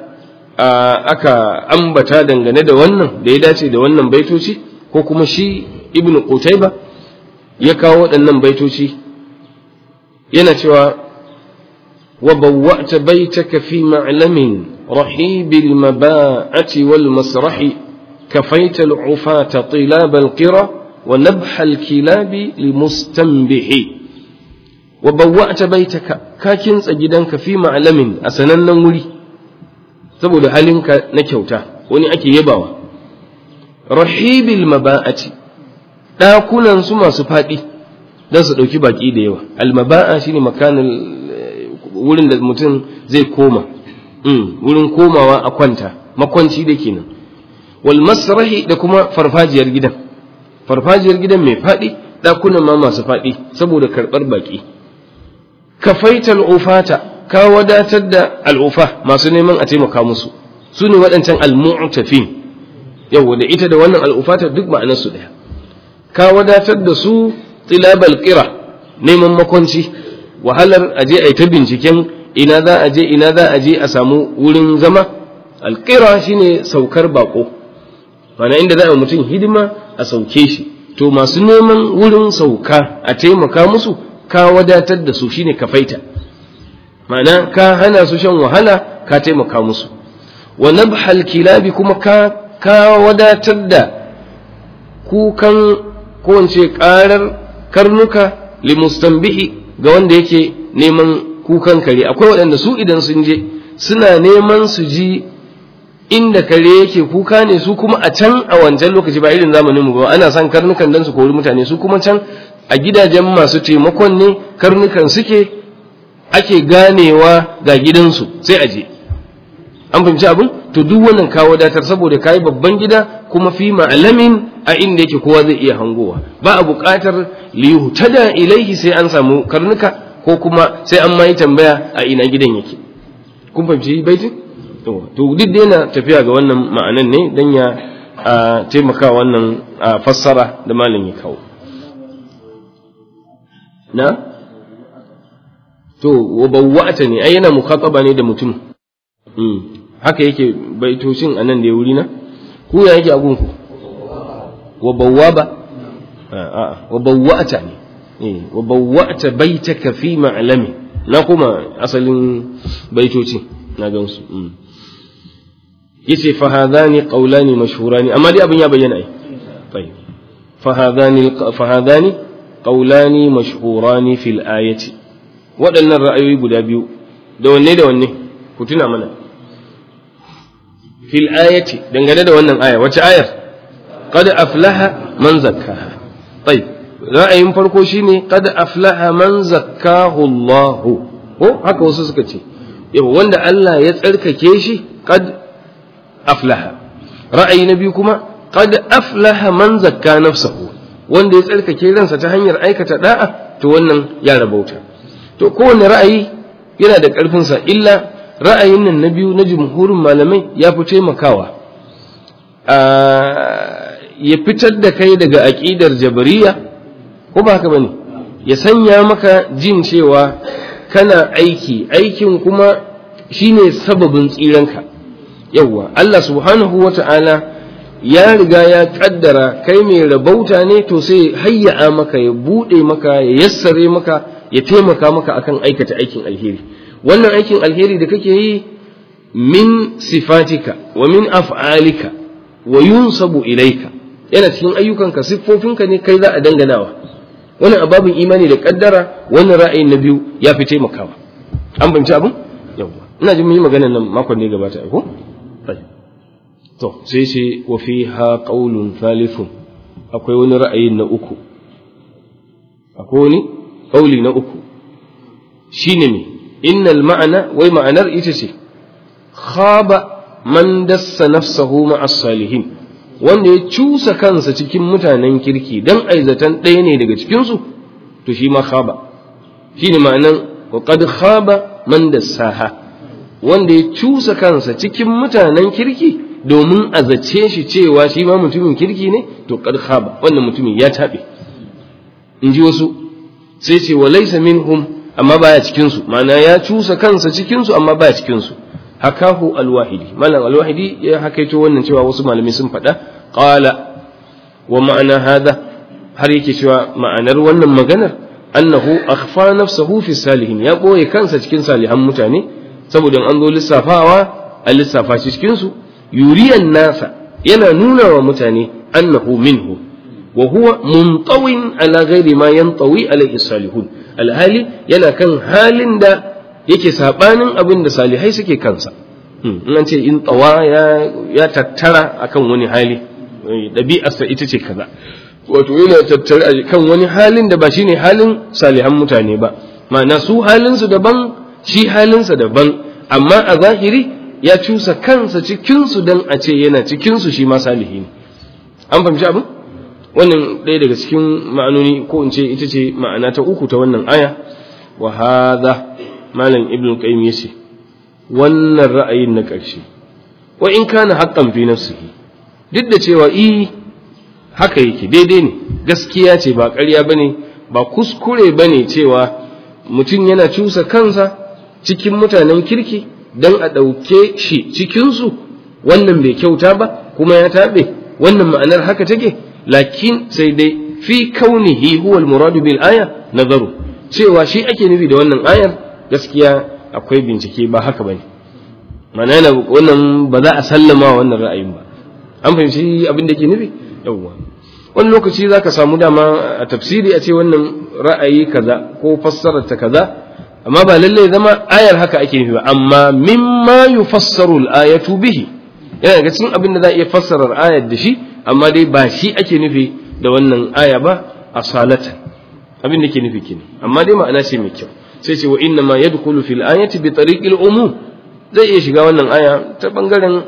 aka ambata dangane da wannan da ya dace da wannan baitoci, ko kuma shi ibn Qutayba ya kawo waɗannan baitoci, yana cewa wa bawwa'ta baytaka fi ma'lamin rahibil maba'ati wal masrahi kafaita al-'ufata tilab al-qira wa nabha al-kilabi limustanbihi. Wa bawwa'ta baytaka, ka kintsa gidanka fi ma'lamin, a sanannen wuri saboda halinka na kyauta, wani ake yabawa. Rahibil maba'ati, ɗakunan su masu faɗi don su ɗauki baƙi da yawa. Al-maba'a shine makanin wurin da mutum zai koma, wurin komawa a kwanta, makwanci da kenan. Wal masrahi, da kuma farfajiyar gidan, farfajiyar gidan mai faɗi, ɗakunan ma masu faɗi saboda karɓar baƙi. Kafaita al'ufata, ka wadatar da al'ufa masu neman a taimaka musu, su ne waɗancan al-mu'tafin. Yau da ita da wannan al'ufata duk ma'anarsu ɗaya. Ka wadatar da su tilabal qira, neman makwanci, wahalar aje a yi ta binciken ina za a je ina za a je a samu wurin zama. Alqira shine saukar bako, mana inda za a mutum hidima a sauke shi, to masu neman wurin sauka a taimaka musu ka wadatar da su, shine kafaita, ma'ana ka hana su shan wahala, ka taimaka musu. Wa nabhal kilabi, kuma ka ka wadatar da kukan ko wance karar karnuka limustanbihi, ga wanda yake neman kukan kare. Akwai waɗanda su idan sun je suna neman su ji inda kare yake kuka ne, su kuma a can a wancan lokaci ba irin zamanin mu ba, ana son karnukan dan su kori mutane, su kuma can a gidajen masu taimakon ne karnukan suke, ake ganewa ga gidansu sai a je. An fahimci abin? To duk wannan ka wadatar saboda kayi babban gida kuma fi ma'lamin, a inda yake kowa zai iya hangowa, ba a buƙatar liyuhtada ilaihi sai an samu karnuka, ko kuma sai an ma yi tambaya a ina gidan yake. Kun fahimci baitin? To duk da yana tafiya ga wannan ma'anan ne dan ya taimaka wannan fassara da malam ya kawo. Na? To wa bawwa'ta ne ai yana mukhataba ne da mutum. Haka yake baitocin anan da ya wuri na? Ku ya yake a gunku? Wa bawwaba? A'a, wa bawwa'ta ne. Eh, wa bawwa'ta baitaka fi ma'lami. Na kuma asalin baitocin na gansu. Yace fa hadani qawlani mashhurani, amma dai abin ya bayyana ai. fahadani fahadani qawlani mashhurani fil ayati waɗannan ra'ayoyi guda biyu da wanne da wanne ku tuna mana fil ayati dangane da wannan aya wace ayar qad aflaha man zakkaha tayyib ra'ayin farko shine qad aflaha man zakkahu Allah ko haka wasu suka ce yau wanda Allah ya tsarkake shi qad aflaha ra'ayi na biyu kuma qad aflaha man zakka nafsahu wanda ya tsarkake ransa ta hanyar aikata da'a to wannan ya rabauta to kowanne ra'ayi yana da karfin sa illa ra'ayin nan na biyu na jumhurin malamai ya fi taimakawa ya fitar da kai daga aqidar jabariyya ko ba haka bane ya sanya maka jin cewa kana aiki aikin kuma shine sababin tsiranka yawwa Allah subhanahu wata'ala ya riga ya kaddara kai mai rabauta ne to sai hayya maka ya bude maka ya yassare maka ya taimaka maka akan aikata aikin alheri wannan aikin alheri da kake yi min sifatika wa min af'alika wa yunsabu ilayka yana cikin ayyukanka siffofinka ne kai za a danganawa wannan ababin imani da kaddara wannan ra'ayin na biyu ya fi taimakawa an binci abin yawa ina jin mun yi magana nan makon ne gabata ko to sai ce wa fiha qaulun thalithun akwai wani ra'ayin na uku akwai wani qauli na uku shine me innal ma'ana wai ma'anar ita ce khaba man dassa nafsahu ma'as salihin wanda ya cusa kansa cikin mutanen kirki dan aizatan ɗaya ne daga cikinsu to shi ma khaba shi ne ma'anan wa qad khaba man dassaha wanda ya cusa kansa cikin mutanen kirki domin a zace shi cewa shi ma mutumin kirki ne to qad khaba wannan mutumin ya tabe in ji wasu sai ce wa laysa minhum amma baya cikin su ma'ana ya cusa kansa cikin su amma baya cikin su hakahu alwahidi malam alwahidi ya hakaito wannan cewa wasu malamai sun faɗa qala wa ma'ana hada har yake cewa ma'anar wannan maganar annahu akhfa nafsahu fi salihin ya boye kansa cikin salihan mutane saboda an zo lissafawa a lissafa shi cikin su yuriyan nasa yana nuna wa mutane annahu minhu wa huwa muntawin ala ghairi ma yantawi alayhi salihun alhali yana kan halin da yake sabanin abin da salihai suke kansa in an ce in tawa ya ya tattara akan wani hali dabi'arsa ita ce kaza wato yana tattara kan wani halin da ba shine halin salihan mutane ba ma'ana su halin su daban shi halin sa daban amma a zahiri ya cusa kansa cikin su dan a ce yana cikin su shi ma salihi ne an fahimci abin wannan ɗaya daga cikin ma'anoni ko in ce ita ce ma'ana ta uku ta wannan aya wa hadha malam ibn qayyim yace wannan ra'ayin na ƙarshe wa in kana haqqan fi nafsihi duk da cewa i haka yake daidai ne gaskiya ce ba ƙarya bane ba kuskure bane cewa mutum yana cusa kansa cikin mutanen kirki dan a ɗauke shi cikin su wannan bai kyauta ba kuma ya tabe wannan ma'anar haka take lakin sai dai fi kaunihi huwa al-muradu bil aya nazaru cewa shi ake nufi da wannan ayar gaskiya akwai bincike ba haka bane mana yana wannan ba za a sallama wannan ra'ayin ba an fahimci abin da ke nufi yawwa wani lokaci zaka samu dama a tafsiri a ce wannan ra'ayi kaza ko fassarar ta kaza amma ba lalle zama ayar haka ake nufi ba amma mimma yufassaru al-ayatu bihi yana daga cikin abin da za a iya fassarar ayar da shi amma dai ba shi ake nufi da wannan aya ba asalatan abin da ke nufi kenan amma dai ma'ana ce mai kyau sai ce wa inna ma yadkhulu fil ayati bi tariqil umum zai iya shiga wannan aya ta bangaren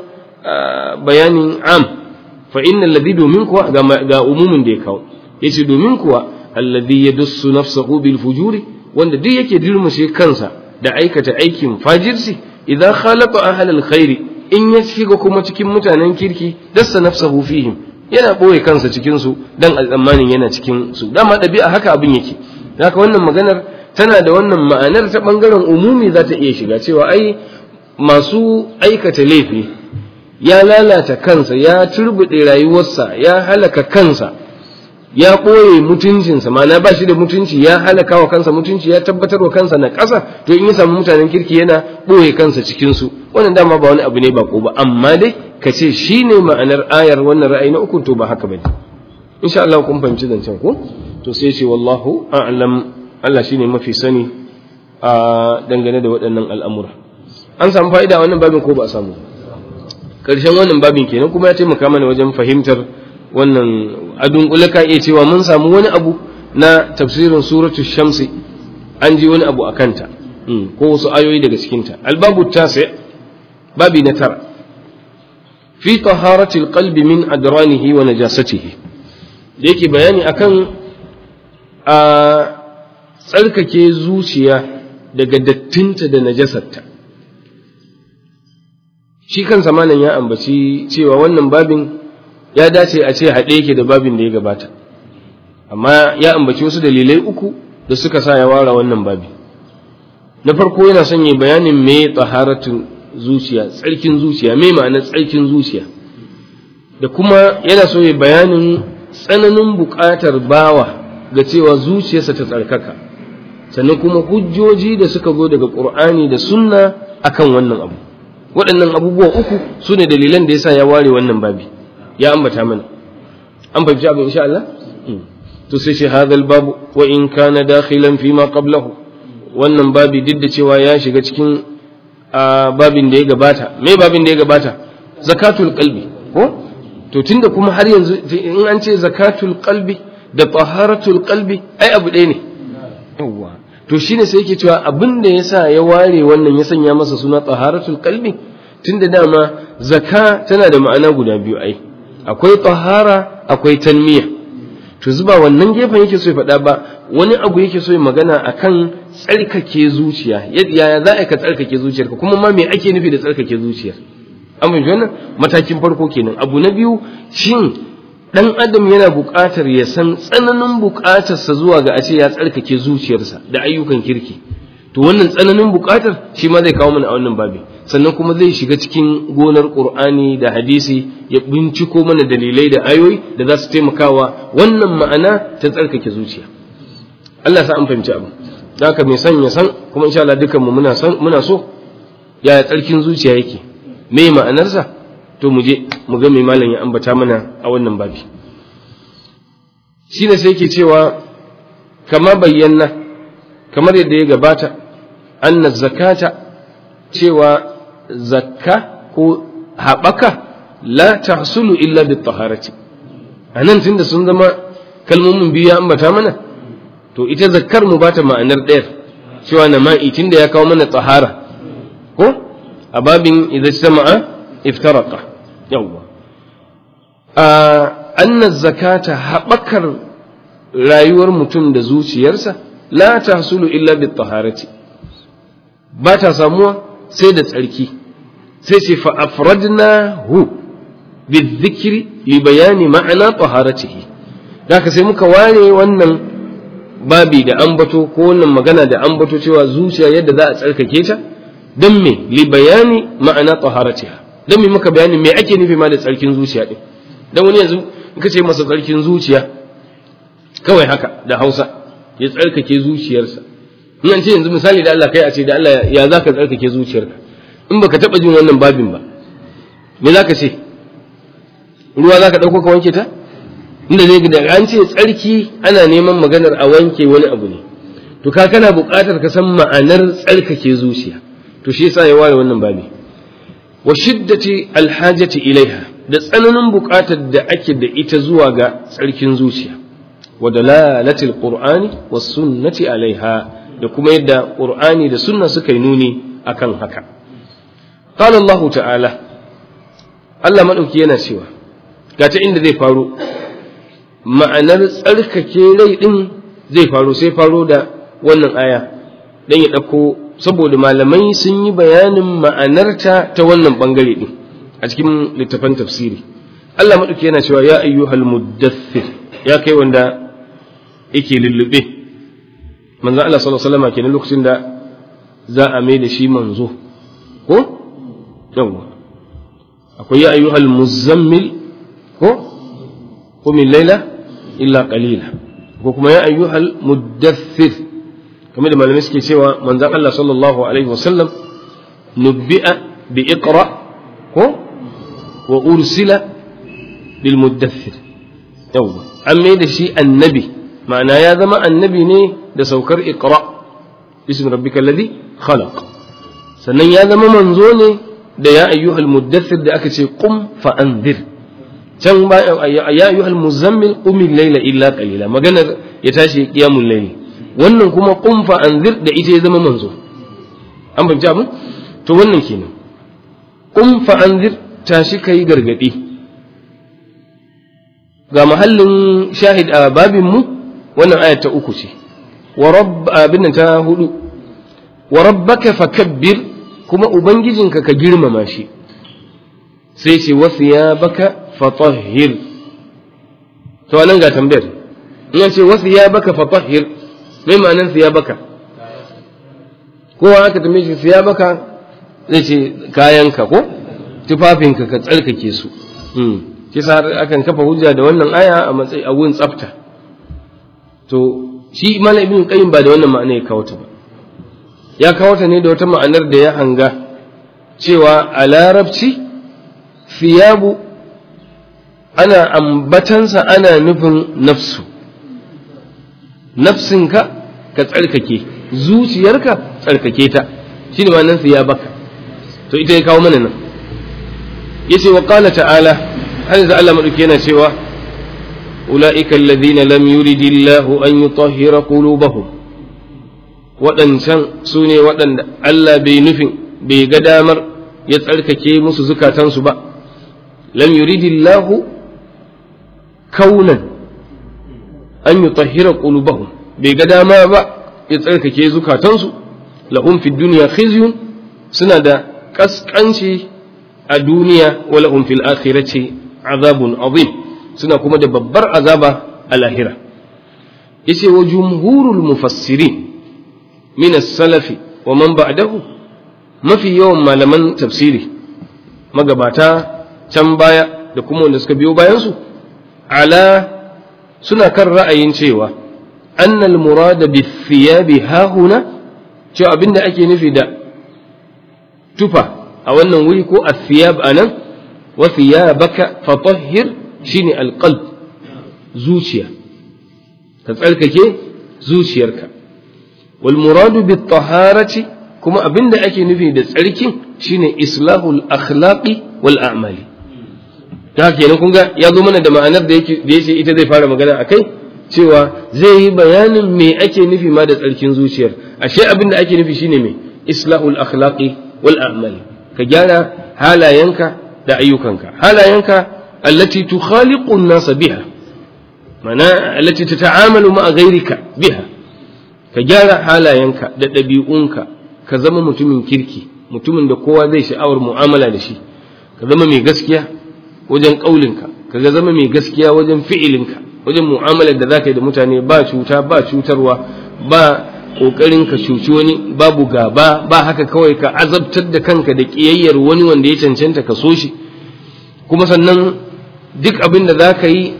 bayanin am fa innal ladhi domin kuwa ga umumin da ya kawo yace domin kuwa alladhi yadussu nafsahu bil fujuri wanda duk yake dirmushe kansa da aikata aikin fajirsi idan khalaqa ahlal khairi in ya shiga kuma cikin mutanen kirki dassa nafsahu fihim yana boye kansa cikin su dan al'amanin yana cikin su dama dabi'a haka abin yake haka wannan maganar tana da wannan ma'anar ta bangaren umumi za ta iya shiga cewa ai masu aikata laifi ya lalata kansa ya turbude rayuwarsa ya halaka kansa ya ɓoye mutuncinsa ma'ana ba shi da mutunci ya halaka wa kansa mutunci ya tabbatar wa kansa na ƙasa to in ya samu mutanen kirki yana ɓoye kansa cikinsu wannan dama ba wani abu ne ba ko ba amma dai ka ce shi ne ma'anar ayar wannan ra'ayi na uku to ba haka ba ne insha Allah kun fahimci zancen ko to sai ce wallahu a'lam Allah shine mafi sani a dangane da waɗannan al'amura. An samu fa'ida a wannan babin ko ba a samu? Ƙarshen wannan babin kenan kuma ya taimaka mana wajen fahimtar wannan adun kulaka iya cewa mun samu wani abu na tafsirin suratul shamsi an ji wani abu a kanta ko wasu ayoyi daga cikinta. Albabu tasi babi na tara fi taharatil qalbi min adranihi wa najasatihi da yake bayani akan a tsarkake zuciya daga dattinta da najasarta. Shi kansa malam ya ambaci cewa wannan babin ya dace a ce haɗe yake da babin da ya gabata, amma ya ambaci wasu dalilai uku da suka sa ya ware wannan babi. Na farko yana son yi bayanin me taharatun zuciya, tsarkin zuciya, me ma'anar tsarkin zuciya, da kuma yana so yi bayanin tsananin buƙatar bawa ga cewa zuciyarsa ta tsarkaka, sannan kuma hujjoji da suka zo daga Qur'ani da Sunna akan wannan abu. Waɗannan abubuwa uku su ne dalilan da yasa ya ware wannan babi, ya ambata mana. An fahimci abin insha Allah? To sai shi hadal babu wa in kana dakhilan fi ma qablahu, wannan babi duk da cewa ya shiga cikin babin da ya gabata. Me babin da ya gabata? Zakatul qalbi ko? To tunda kuma har yanzu in an ce zakatul qalbi da taharatul qalbi ai abu ɗaya ne. Yawwa. To shine sai yake cewa abin da yasa ya ware wannan ya sanya masa suna taharatul qalbi, tunda dama zaka tana da ma'ana guda biyu ai. Akwai tahara, akwai tanmiya. To zuba wannan gefen yake so ya faɗa ba, wani abu yake so ya magana akan tsarkake zuciya. Yaya za a ka tsarkake zuciyarka, kuma ma me ake nufi da tsarkake zuciyar? An fahimci wannan matakin farko kenan. Abu na biyu, shin dan adam yana buƙatar ya san tsananin buƙatarsa zuwa ga a ce ya tsarkake zuciyarsa da ayyukan kirki. To wannan tsananin buƙatar shi ma zai kawo mana a wannan babi. Sannan kuma zai shiga cikin gonar Qur'ani da hadisi ya binciko mana dalilai da ayoyi da za su taimakawa wannan ma'ana ta tsarkake zuciya. Allah sa an fahimci abu. Da haka mai san ya san, kuma insha Allah dukanmu muna san muna so ya tsarkin zuciya yake. Me ma'anarsa? To mu je mu ga mai malam ya ambata mana a wannan babi. Shi ne sai yake cewa kama bayyana kamar yadda ya gabata anna zakata cewa zakka ko haɓaka la tahsulu illa bit taharati. Anan tunda sun zama kalmomin biyu ya ambata mana, to ita zakkar mu bata ma'anar ɗayar cewa na ma'i tunda ya kawo mana tahara ko a babin idza sama'a iftaraqa. Yawwa anna zakata haɓakar rayuwar mutum da zuciyarsa la tahsulu illa bit taharati, ba ta samuwa sai da tsarki. Sai ce fa afradnahu bizikri li bayani ma'ana taharatihi. Haka sai muka ware wannan babi da ambato ko wannan magana da ambato cewa zuciya yadda za a tsarkake ta, don me li bayani ma'ana taharatiha, don me muka bayani me ake nufi ma da tsarkin zuciya din. Dan wani yanzu in ka ce masa tsarkin zuciya kawai haka da Hausa ya tsarkake zuciyarsa, in an ce yanzu misali da Allah kai a ce da Allah ya zaka tsarkake zuciyarka, in baka taba jin wannan babin ba me zaka ce? Ruwa zaka dauko ka wanke ta? Inda zai da an ce tsarki ana neman maganar a wanke wani abu ne, to ka kana buƙatar ka san ma'anar tsarkake zuciya. To shi yasa ya ware wannan babi. Wa shiddati alhajati ilaiha, da tsananin buƙatar da ake da ita zuwa ga tsarkin zuciya. Wa dalalati alqur'ani was sunnati alaiha, da kuma yadda qur'ani da sunna suka yi nuni akan haka. Qala Allah ta'ala, Allah madauki yana cewa ga ta inda zai faro ma'anar tsarkake rai din, zai faro sai faro da wannan aya dan ya dauko, saboda malamai sun yi bayanin ma'anarta ta wannan bangare din a cikin littafan tafsiri. Allah madauki yana cewa ya ayyuhal muddaththir, ya kai wanda yake lullube. Manzo Allah sallallahu alaihi wasallam kenan lokacin da za a mai da shi manzo ko yawa akwai ya ayyuhal muzammil ko qum al-laila illa qalila, ko kuma ya ayyuhal muddaththir, kamar da malamai suke cewa manzon Allah sallallahu alaihi wasallam nubbi'a bi iqra ko wa ursila bil muddaththir, yawwa an mai da shi annabi ma'ana ya zama annabi ne da saukar iqra bismi rabbikal ladhi khalaq sannan ya zama manzo ne da ya ayyuhal muddathir da aka ce qum fa anzir can ba ya ayyuhal muzammil qum al-layla illa qalila maganar ya tashi qiyamul layl wannan kuma qum fa anzir da ita ya zama manzo an fahimci abin to wannan kenan qum fa anzir tashi kai gargadi ga mahallin shahid a babin mu wannan aya ta uku ce wa rabb abin ta hudu wa rabbaka fakabbir kuma ubangijinka ka girmama shi sai ce wa thiyabaka fatahhir to anan ga tambayar in ce wa thiyabaka fatahhir mai ma'anar thiyabaka kowa aka tambaye shi thiyabaka zai ce kayanka ko tufafinka ka tsarkake su kisa akan kafa hujja da wannan aya a matsayi a wurin tsafta to shi malam ibn qayyim ba da wannan ma'ana ya kawo ta ba ya kawo ta ne da wata ma'anar da ya hanga cewa a larabci thiyabu ana ambatansa ana nufin nafsu nafsinka ka tsarkake zuciyarka tsarkake ta shine ma'anar thiyabaka to ita ya kawo mana nan yace wa qala ta'ala har da Allah madauki yana cewa ulaika alladhina lam yuridillahu an yutahhira qulubahum wadancan sune wadanda Allah bai nufin bai ga damar ya tsarkake musu zukatansu ba lam yuridillahu kaunan an yutahhira qulubahum bai ga dama ba ya tsarkake zukatansu lahum fid dunya khizyun suna da kaskanci a duniya wa lahum fil akhirati azabun azim suna kuma da babbar azaba a lahira yace wa jumhurul mufassirin min as-salaf wa man ba'dahu mafi yawan malaman tafsiri magabata can baya da kuma wanda suka biyo bayan su ala suna kan ra'ayin cewa annal murada bi thiyabi hahuna cewa abinda ake nufi da tufa a wannan wuri ko athiyab anan wa thiyabaka fatahhir shine alqalb zuciya ka tsarkake zuciyarka wal muradu bit taharati kuma abinda ake nufi da tsarkin shine islahul akhlaqi wal a'mali ta kenan kun ga ya zo mana da ma'anar da yake da yake ita zai fara magana akai cewa zai yi bayanin me ake nufi ma da tsarkin zuciyar ashe abinda ake nufi shine me islahul akhlaqi wal a'mali ka gyara halayenka da ayyukanka halayenka allati tukhaliqu an-nas biha mana allati tata'amalu ma'a ghayrika biha ka gyara halayenka da dabi'unka ka zama mutumin kirki mutumin da kowa zai sha'awar mu'amala da shi ka zama mai gaskiya wajen kaulinka ka zama mai gaskiya wajen fi'ilinka wajen mu'amalar da zaka yi da mutane ba cuta ba cutarwa ba kokarin ka cuci wani babu gaba ba haka kawai ka azabtar da kanka da kiyayyar wani wanda ya cancanta ka so shi kuma sannan duk abin da zaka yi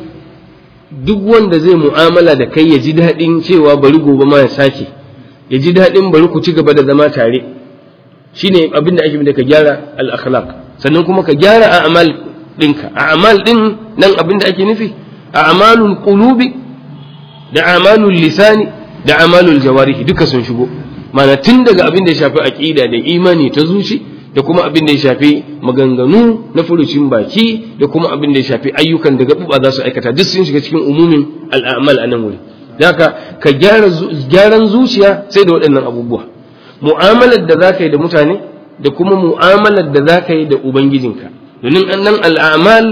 duk wanda zai mu'amala da kai ya ji daɗin cewa bari gobe ma ya sake ya ji daɗin bari ku ci gaba da zama tare shine abin da ake da ka gyara al-akhlaq sannan kuma ka gyara a'mal ɗinka a'mal ɗin nan abin da ake nufi a'malul qulubi da a'malul lisani da amalul jawarihi duka sun shigo mana tun daga abin da ya shafi aqida da imani ta zuci da kuma abin da ya shafi maganganu na furucin baki da kuma abin da ya shafi ayyukan da gabuba za su aikata duk sun shiga cikin umumin al'amal a nan wuri haka ka gyara gyaran zuciya sai da waɗannan abubuwa mu'amalar da zaka yi da mutane da kuma mu'amalar da zaka yi da ubangijinka domin annan al'amal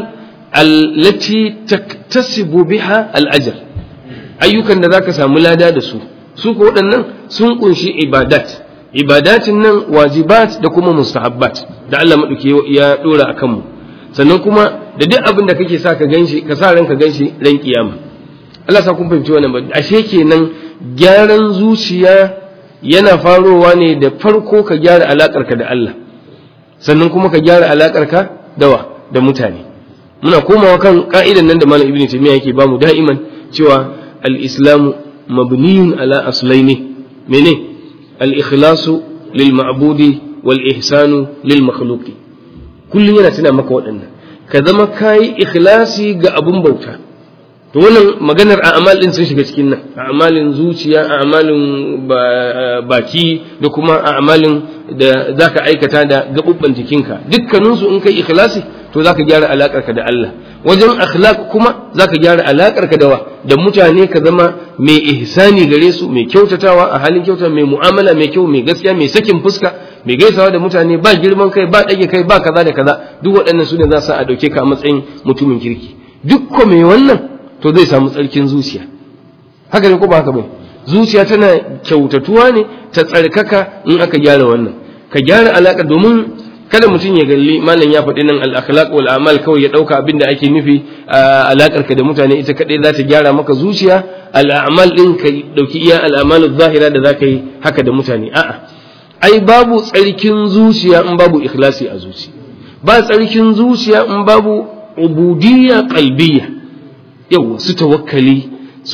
allati taktasibu biha al'ajr ayyukan da zaka samu lada da su su ko waɗannan sun kunshi ibadat ibadatin nan wajibat da kuma mustahabbat da Allah madauke ya dora akan mu sannan kuma da duk abin da kake sa ka ganshi ka sa ranka ganshi ran kiyama Allah sa kun fahimci wannan ba ashe kenan gyaran zuciya yana farowa ne da farko ka gyara alakarka da Allah sannan kuma ka gyara alakarka da wa da mutane muna komawa kan ka'idan nan da malam ibnu taymiya yake bamu da'iman cewa al-islamu mabniyun ala aslaini mene al-ikhlasu lil ma'budi wal ihsanu lil makhluqi kullun yana tuna maka waɗannan ka zama kai ikhlasi ga abun bauta to wannan maganar a'mal din sun shiga cikin nan, a'malin zuciya, a'malin baki da kuma a'malin da zaka aikata da gabubban jikinka, dukkanin su in kai ikhlasi to zaka gyara alakarka da Allah. Wajen akhlaq kuma zaka gyara alakarka da wa da mutane, ka zama mai ihsani gare su, mai kyautatawa a halin kyauta, mai mu'amala mai kyau, mai gaskiya, mai sakin fuska, mai gaisawa da mutane, ba girman kai, ba dage kai, ba kaza da kaza. Duk waɗannan su ne za su a dauke ka a matsayin mutumin kirki. Duk ko mai wannan to zai samu tsarkin zuciya. Haka ne ko ba haka ba? Zuciya tana kyautatuwa ne ta tsarkaka in aka gyara wannan. Ka gyara alaka, domin kada mutum ya galli malam ya faɗi nan al-akhlaq wal a'mal kawai ya dauka abin da ake nufi alakar ka da mutane ita kadai za ta gyara maka zuciya, al-a'mal din ka dauki iya al-a'mal adh-dhahira da zaka yi haka da mutane. A'a, ai babu tsarkin zuciya in babu ikhlasi a zuci, ba tsarkin zuciya in babu ubudiyya qalbiyya. Yau su tawakkali, su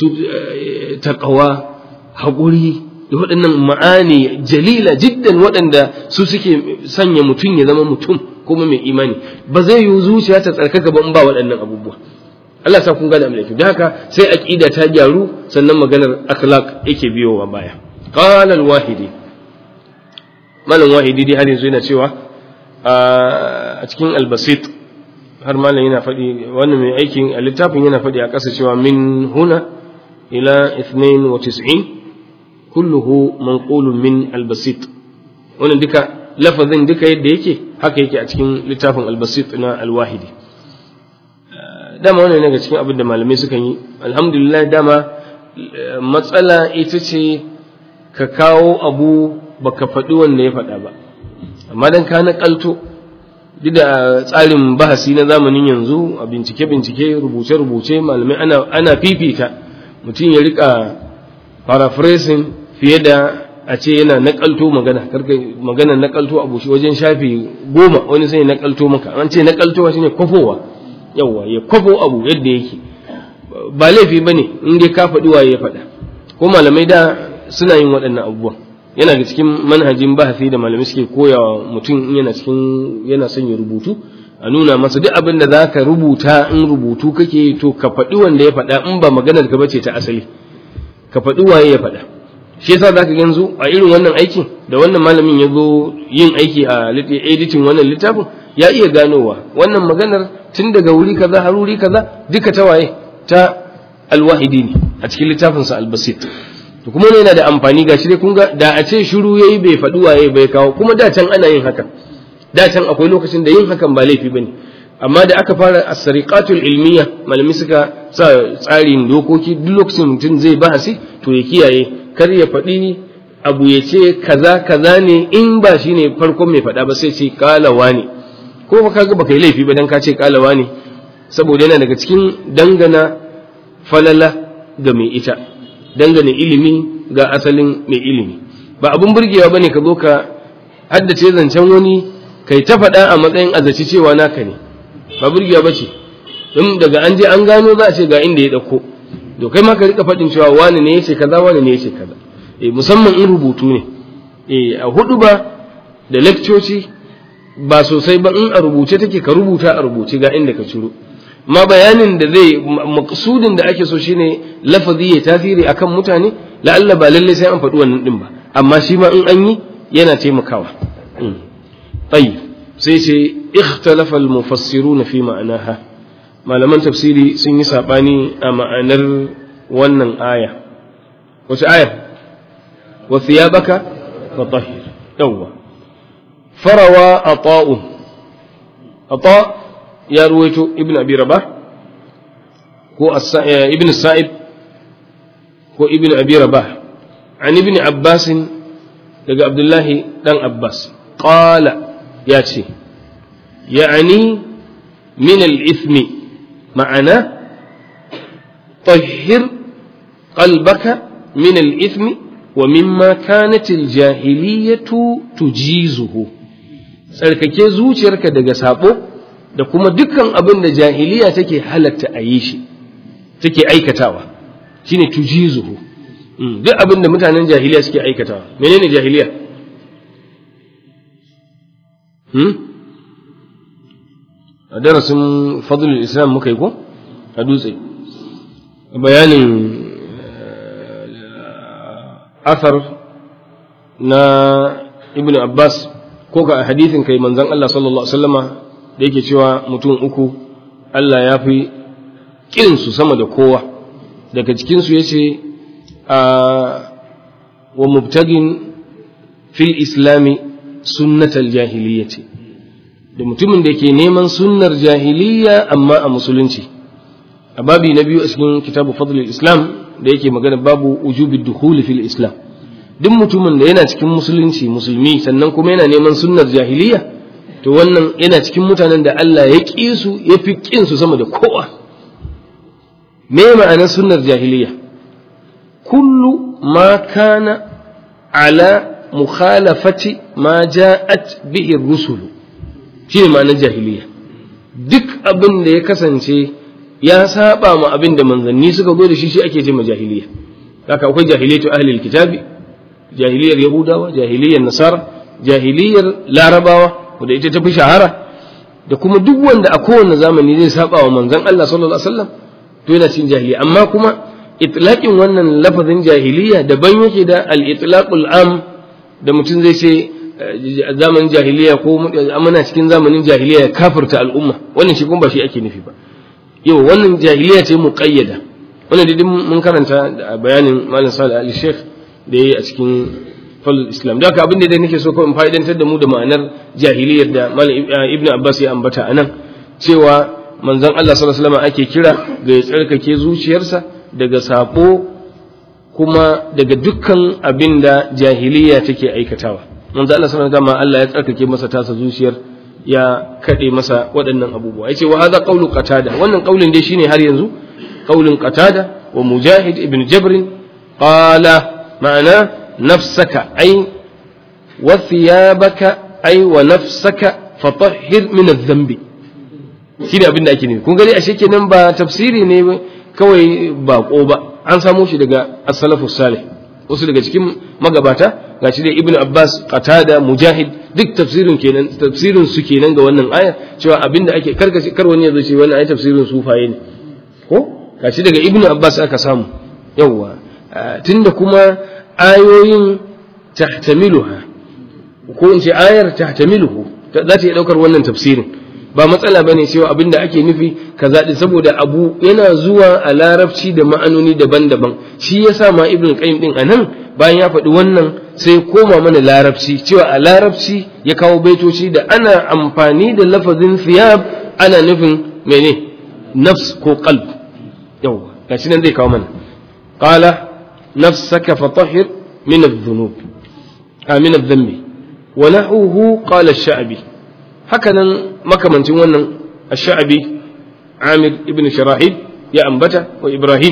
taqwa, haƙuri da waɗannan ma'ani jalila jiddan waɗanda su suke sanya mutum ya zama mutum kuma mai imani. Ba zai yi zuciya ta tsarkaka ba in ba waɗannan abubuwa. Allah sa kun gane amlaki. Da haka sai aqida ta gyaru, sannan maganar akhlaq yake biyowa baya. Qala al-Wahidi, malam Wahidi dai har yanzu yana cewa a cikin al-Basit, har malam yana faɗi wannan mai aikin a littafin yana faɗi a ƙasa cewa min huna ila ithnain wa tis'in kulluhu manqulun min al-Basit. Wannan duka lafazin duka yadda yake haka yake a cikin littafin al-Basit na al-Wahidi. Dama wannan ne daga cikin abin da malamai sukan yi. Alhamdulillah, dama matsala ita ce ka kawo abu baka faɗi wanda ya faɗa ba, amma dan ka naƙalto. Duk da tsarin bahasi na zamanin yanzu a bincike-bincike, rubuce-rubuce, malamai ana, ana fifita mutum ya rika paraphrasing fiye da a ce yana nakalto magana. Karka magana nakalto abu shi wajen shafi goma, wani sai nakalto maka. An ce nakaltowa shine kwafowa, yawa ya kwafo abu yadda yake. Ba laifi bane in dai ka faɗi waye ya faɗa, ko malamai da suna yin waɗannan abubuwan. Yana da cikin manhajin bahasi da malamai suke koyawa mutum in yana cikin yana son ya rubutu, a nuna masa duk abin da za ka rubuta, in rubutu kake to ka faɗi wanda ya faɗa, in ba maganar ka bace ta asali, ka faɗi waye ya faɗa. Shi yasa zaka yanzu a irin wannan aikin da wannan malamin ya zo yin aiki a editing wannan littafin, ya iya ganowa wannan maganar tun daga wuri kaza har wuri kaza duka ta waye, ta al-Wahidi ne a cikin littafinsa al-Basit. To kuma ne yana da amfani, gashi dai kun ga da a ce shiru yayi bai faɗi waye bai kawo, kuma da can ana yin hakan, da can akwai lokacin da yin hakan ba laifi bane. Amma da aka fara as-sariqatul ilmiya, malami suka sa tsarin dokoki, duk lokacin mutum zai bahasi to ya kiyaye, kar ya faɗi abu ya ce kaza kaza ne in ba shine farkon mai faɗa ba, sai ce kalawa ne. Ko ba kaga baka yi laifi ba dan ka ce kalawa ne, saboda yana daga cikin dangana falala ga mai ita, dangane ilimi ga asalin mai ilimi. Ba abun burgewa bane ka zo ka haddace zancen wani kai ta faɗa a matsayin azaci cewa naka ne, ba burgewa bace. In daga an je an gano za a ce ga inda ya dauko, to kai ma ka rika faɗin cewa wani ne yace kaza, wani ne yace kaza. Eh, musamman in rubutu ne, eh, a hudu ba da leccoci ba sosai ba, in a rubuce take ka rubuta a rubuce ga inda ka ciro. Ma bayanin da zai maqsudin da ake so shine lafazi ya tasiri akan mutane, la'alla ba lalle sai an faɗi wannan din ba, amma shi ma in an yi yana taimakawa. Tayyib, sai ce ikhtalafa al-mufassiruna fi ma'anaha. Malaman tafsiri sun yi sabani a ma'anar wannan aya. Wace aya? Wa thiyabaka fatahhir. Yawwa. Farawa ata'u. Ata' ya ruwaito ibn abi rabah ko ibn sa'ib ko ibn abi rabah an ibn abbas daga abdullahi dan abbas qala ya ce ya'ani min al-ithmi ma'ana tahhir qalbaka min al-ithmi wa mimma kanat al-jahiliyatu tujizuhu, tsarkake zuciyarka daga sabo da kuma dukkan abin da jahiliya take halatta a yi shi, take aikatawa, shine tujizuhu. Duk abin da mutanen jahiliya suke aikatawa. Menene jahiliya? Hmm? A darasin fadlul islam muka yi ko? A dutse. bayanin athar na ibn Abbas ko ka hadisin kai manzon Allah sallallahu alaihi wasallama da yake cewa mutum uku Allah ya fi kin su sama da kowa daga cikin su yace wa mubtagin fil islami sunnatal jahiliyyati da mutumin da ke neman sunnar jahiliya amma a musulunci a babi na biyu a cikin kitabu fadlul islam da yake magana babu wujubi dukhuli fil islam duk mutumin da yana cikin musulunci musulmi sannan kuma yana neman sunnar jahiliya to wannan yana cikin mutanen da Allah ya ƙi su ya fi ƙin su sama da kowa me ma'anar sunnar jahiliya kullu ma kana ala mukhalafati ma ja'at bihi ar-rusul shine ma'anar jahiliya duk abin da ya kasance ya saba ma abin da manzanni suka zo da shi shi ake cewa jahiliya haka akwai jahiliyatu ahli al-kitabi jahiliyar yahudawa jahiliyar nasara jahiliyar larabawa wanda ita ta fi shahara da kuma duk wanda a kowane zamani zai saba wa manzon Allah sallallahu alaihi wasallam to yana cikin jahiliya amma kuma itlaqin wannan lafazin jahiliya daban yake da al-itlaqul am da mutum zai ce zamanin jahiliya ko amana cikin zamanin jahiliya ya kafirta al'umma wannan shi kuma ba shi ake nufi ba yau wannan jahiliya ce muqayyada wannan dai mun karanta bayanin malam Salih al-Sheikh da yayi a cikin fal Islam da haka abin da nake so ko in fa'idantar da mu da ma'anar jahiliyar da malam Ibn Abbas ya ambata anan cewa manzon Allah sallallahu alaihi wasallam ake kira ga ya tsarkake zuciyarsa daga sabo kuma daga dukkan abin da jahiliya take aikatawa manzo Allah sallallahu alaihi wasallam Allah ya tsarkake masa tasa zuciyar ya kade masa waɗannan abubuwa yace wa hadha qawlu qatada wannan qaulin dai shine har yanzu qaulin qatada wa mujahid ibn jabr qala ma'ana nafsaka ay wa thiyabaka ay wa nafsaka fatahhir min adh-dhanbi shine abin da ake nufi kun gani ashe kenan ba tafsiri ne kawai bako ba an samo shi daga as-salafus salih wasu daga cikin magabata gashi dai ibnu abbas qatada mujahid duk tafsirin kenan tafsirin su kenan ga wannan aya cewa abinda ake karkace kar wani yazo ce wannan ayi tafsirin sufaye ne ko gashi daga ibnu abbas aka samu yawa tunda kuma ayoyin tahtamiluha ko in ce ayar tahtamiluhu za ta iya daukar wannan tafsirin ba matsala bane cewa abinda ake nufi kaza din saboda abu yana zuwa a larabci da ma'anoni daban-daban shi yasa ma ibnu qayyim din anan bayan ya faɗi wannan sai koma mana larabci cewa a larabci ya kawo baitoci da ana amfani da lafazin thiyab ana nufin mene nafs ko qalb yawa gashi nan zai kawo mana qala nafsaka fatahhir min adh-dhunub min adh-dhanbi wa nahuhu qala ash-sha'bi hakanan makamancin wannan ash-sha'bi Amir ibn Sharahid ya ambata wa Ibrahim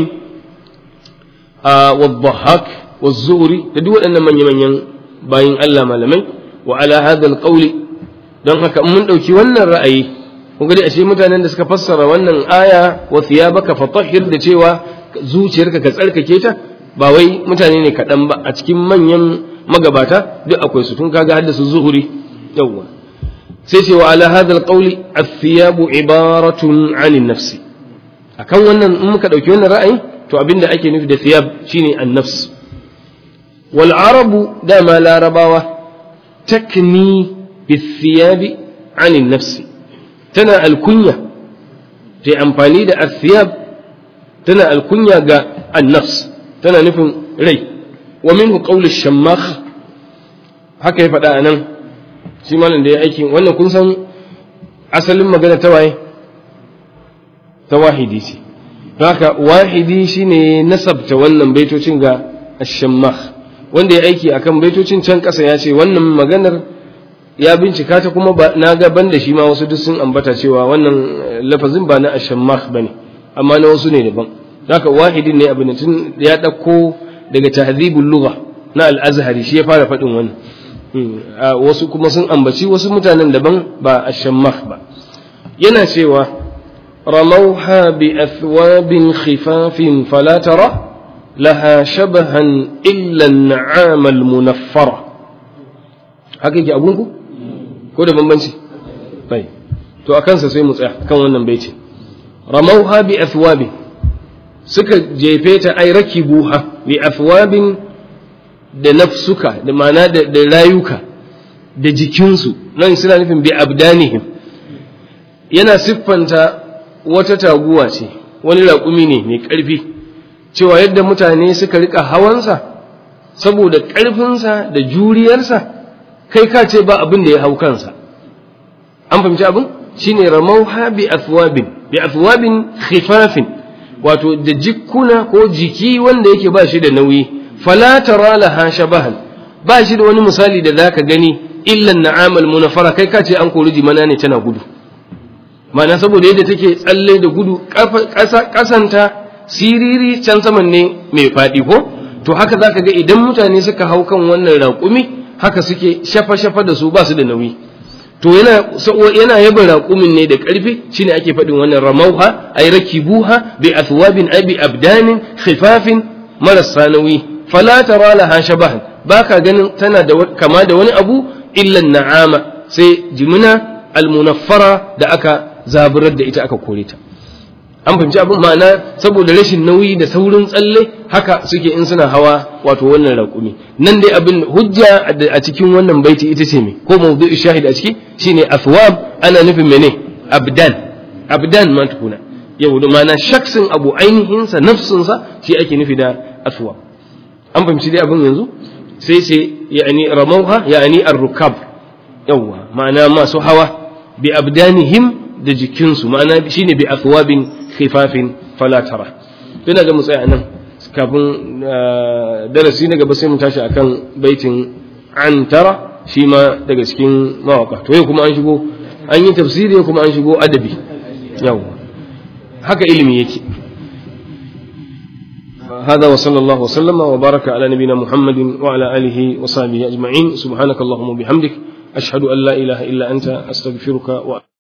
wa Dhahhak wa Zuhri da duk waɗannan manya-manyan bayin Allah malamai wa ala hadha al-qawli don haka mun dauki wannan ra'ayi kun ga dai ashe mutanen da suka fassara wannan aya wa thiyabaka fatahhir da cewa zuciyarka ka tsarkake ta ba wai mutane ne kaɗan ba a cikin manyan magabata duk akwai su tun kaga haddasu Zuhri yawwa sai ce wa ala hadha alqawli athiyabu ibaratun anin nafsi akan wannan in muka dauki wannan ra'ayi to abinda ake nufi da thiyab shine an-nafs wal arabu dama larabawa takni bithiyabi anin nafsi tana alkunya ta amfani da athiyab tana alkunya ga an-nafs tana nufin rai wa minhu qawlu ash-shammakh haka ya faɗa anan shi malam da ya aiki wannan kun san asalin magana ta waye ta wahidi ce don haka wahidi shine nasabta wannan baitocin ga ash-shammakh wanda ya aiki akan baitocin can ƙasa ya ce wannan maganar ya bincika ta kuma na ga banda shi ma wasu duk sun ambata cewa wannan lafazin ba na ash-shammakh bane amma na wasu ne daban haka wahidin ne abin tun ya dauko daga tahdhibul lugha na al-azhari shi ya fara faɗin wannan wasu kuma sun ambaci wasu mutanen daban ba ash-shammakh ba yana cewa ramauha bi athwabin khifafin fala tara laha shabahan illa an-na'am al-munaffara haka yake abun ku ko da bambanci bai to akan sa sai mu tsaya kan wannan baiti ramauha bi athwabin suka jefe ta ai rakibuha bi afwabin da nafsuka da ma'ana da, da rayuka da jikinsu nan suna nufin bi abdanihim yana siffanta wata taguwa ce wani raƙumi ne mai ƙarfi cewa yadda mutane suka rika hawansa saboda ƙarfinsa da juriyarsa kai ka ce ba abin da ya hau kansa an fahimci abin shine ramauha bi afwabin bi afwabin khifafin wato da jikkuna ko jiki wanda yake ba shi da nauyi fala tara laha shabahan ba shi da wani misali da zaka gani illa na'amal munafara kai ka ce an kori jimana ne tana gudu ma'ana saboda yadda take tsalle da gudu kasanta siriri can saman ne mai faɗi ko to haka zaka ga idan mutane suka hau kan wannan raƙumi haka suke shafa-shafa da su ba su da nauyi to yana yana yaba raƙumin ne da ƙarfi shine ake faɗin wannan ramauha ay rakibuha bi athwabin ay bi abdanin khifafin marasa nauyi fala tara laha shabahan baka ganin tana da kama da wani abu illa na'ama sai jimina almunaffara da aka zaburar da ita aka kore ta an fahimci abin ma'ana saboda rashin nauyi da saurin tsalle haka suke in suna hawa wato wannan raƙumi nan dai abin hujja a cikin wannan baiti ita ce me ko mawdu'i shahid a ciki shine athwab ana nufin mene abdan abdan ma tukuna yau da ma'ana shaksin abu ainihin sa nafsin sa shi ake nufi da athwab an fahimci dai abin yanzu sai sai yani ramauha yani ar-rukab yawa ma'ana masu hawa bi abdanihim da jikinsu ma'ana shine bi athwabin khifafin fala tara ina ga mu tsaya nan kafin darasi na gaba sai mu tashi akan baitin an tara shi ma daga cikin mawaka to yau kuma an shigo an yi tafsiri kuma an shigo adabi yau haka ilimi yake هذا وصلى الله وسلم وبارك على نبينا محمد وعلى آله وصحبه أجمعين سبحانك اللهم وبحمدك أشهد أن لا إله إلا أنت أستغفرك و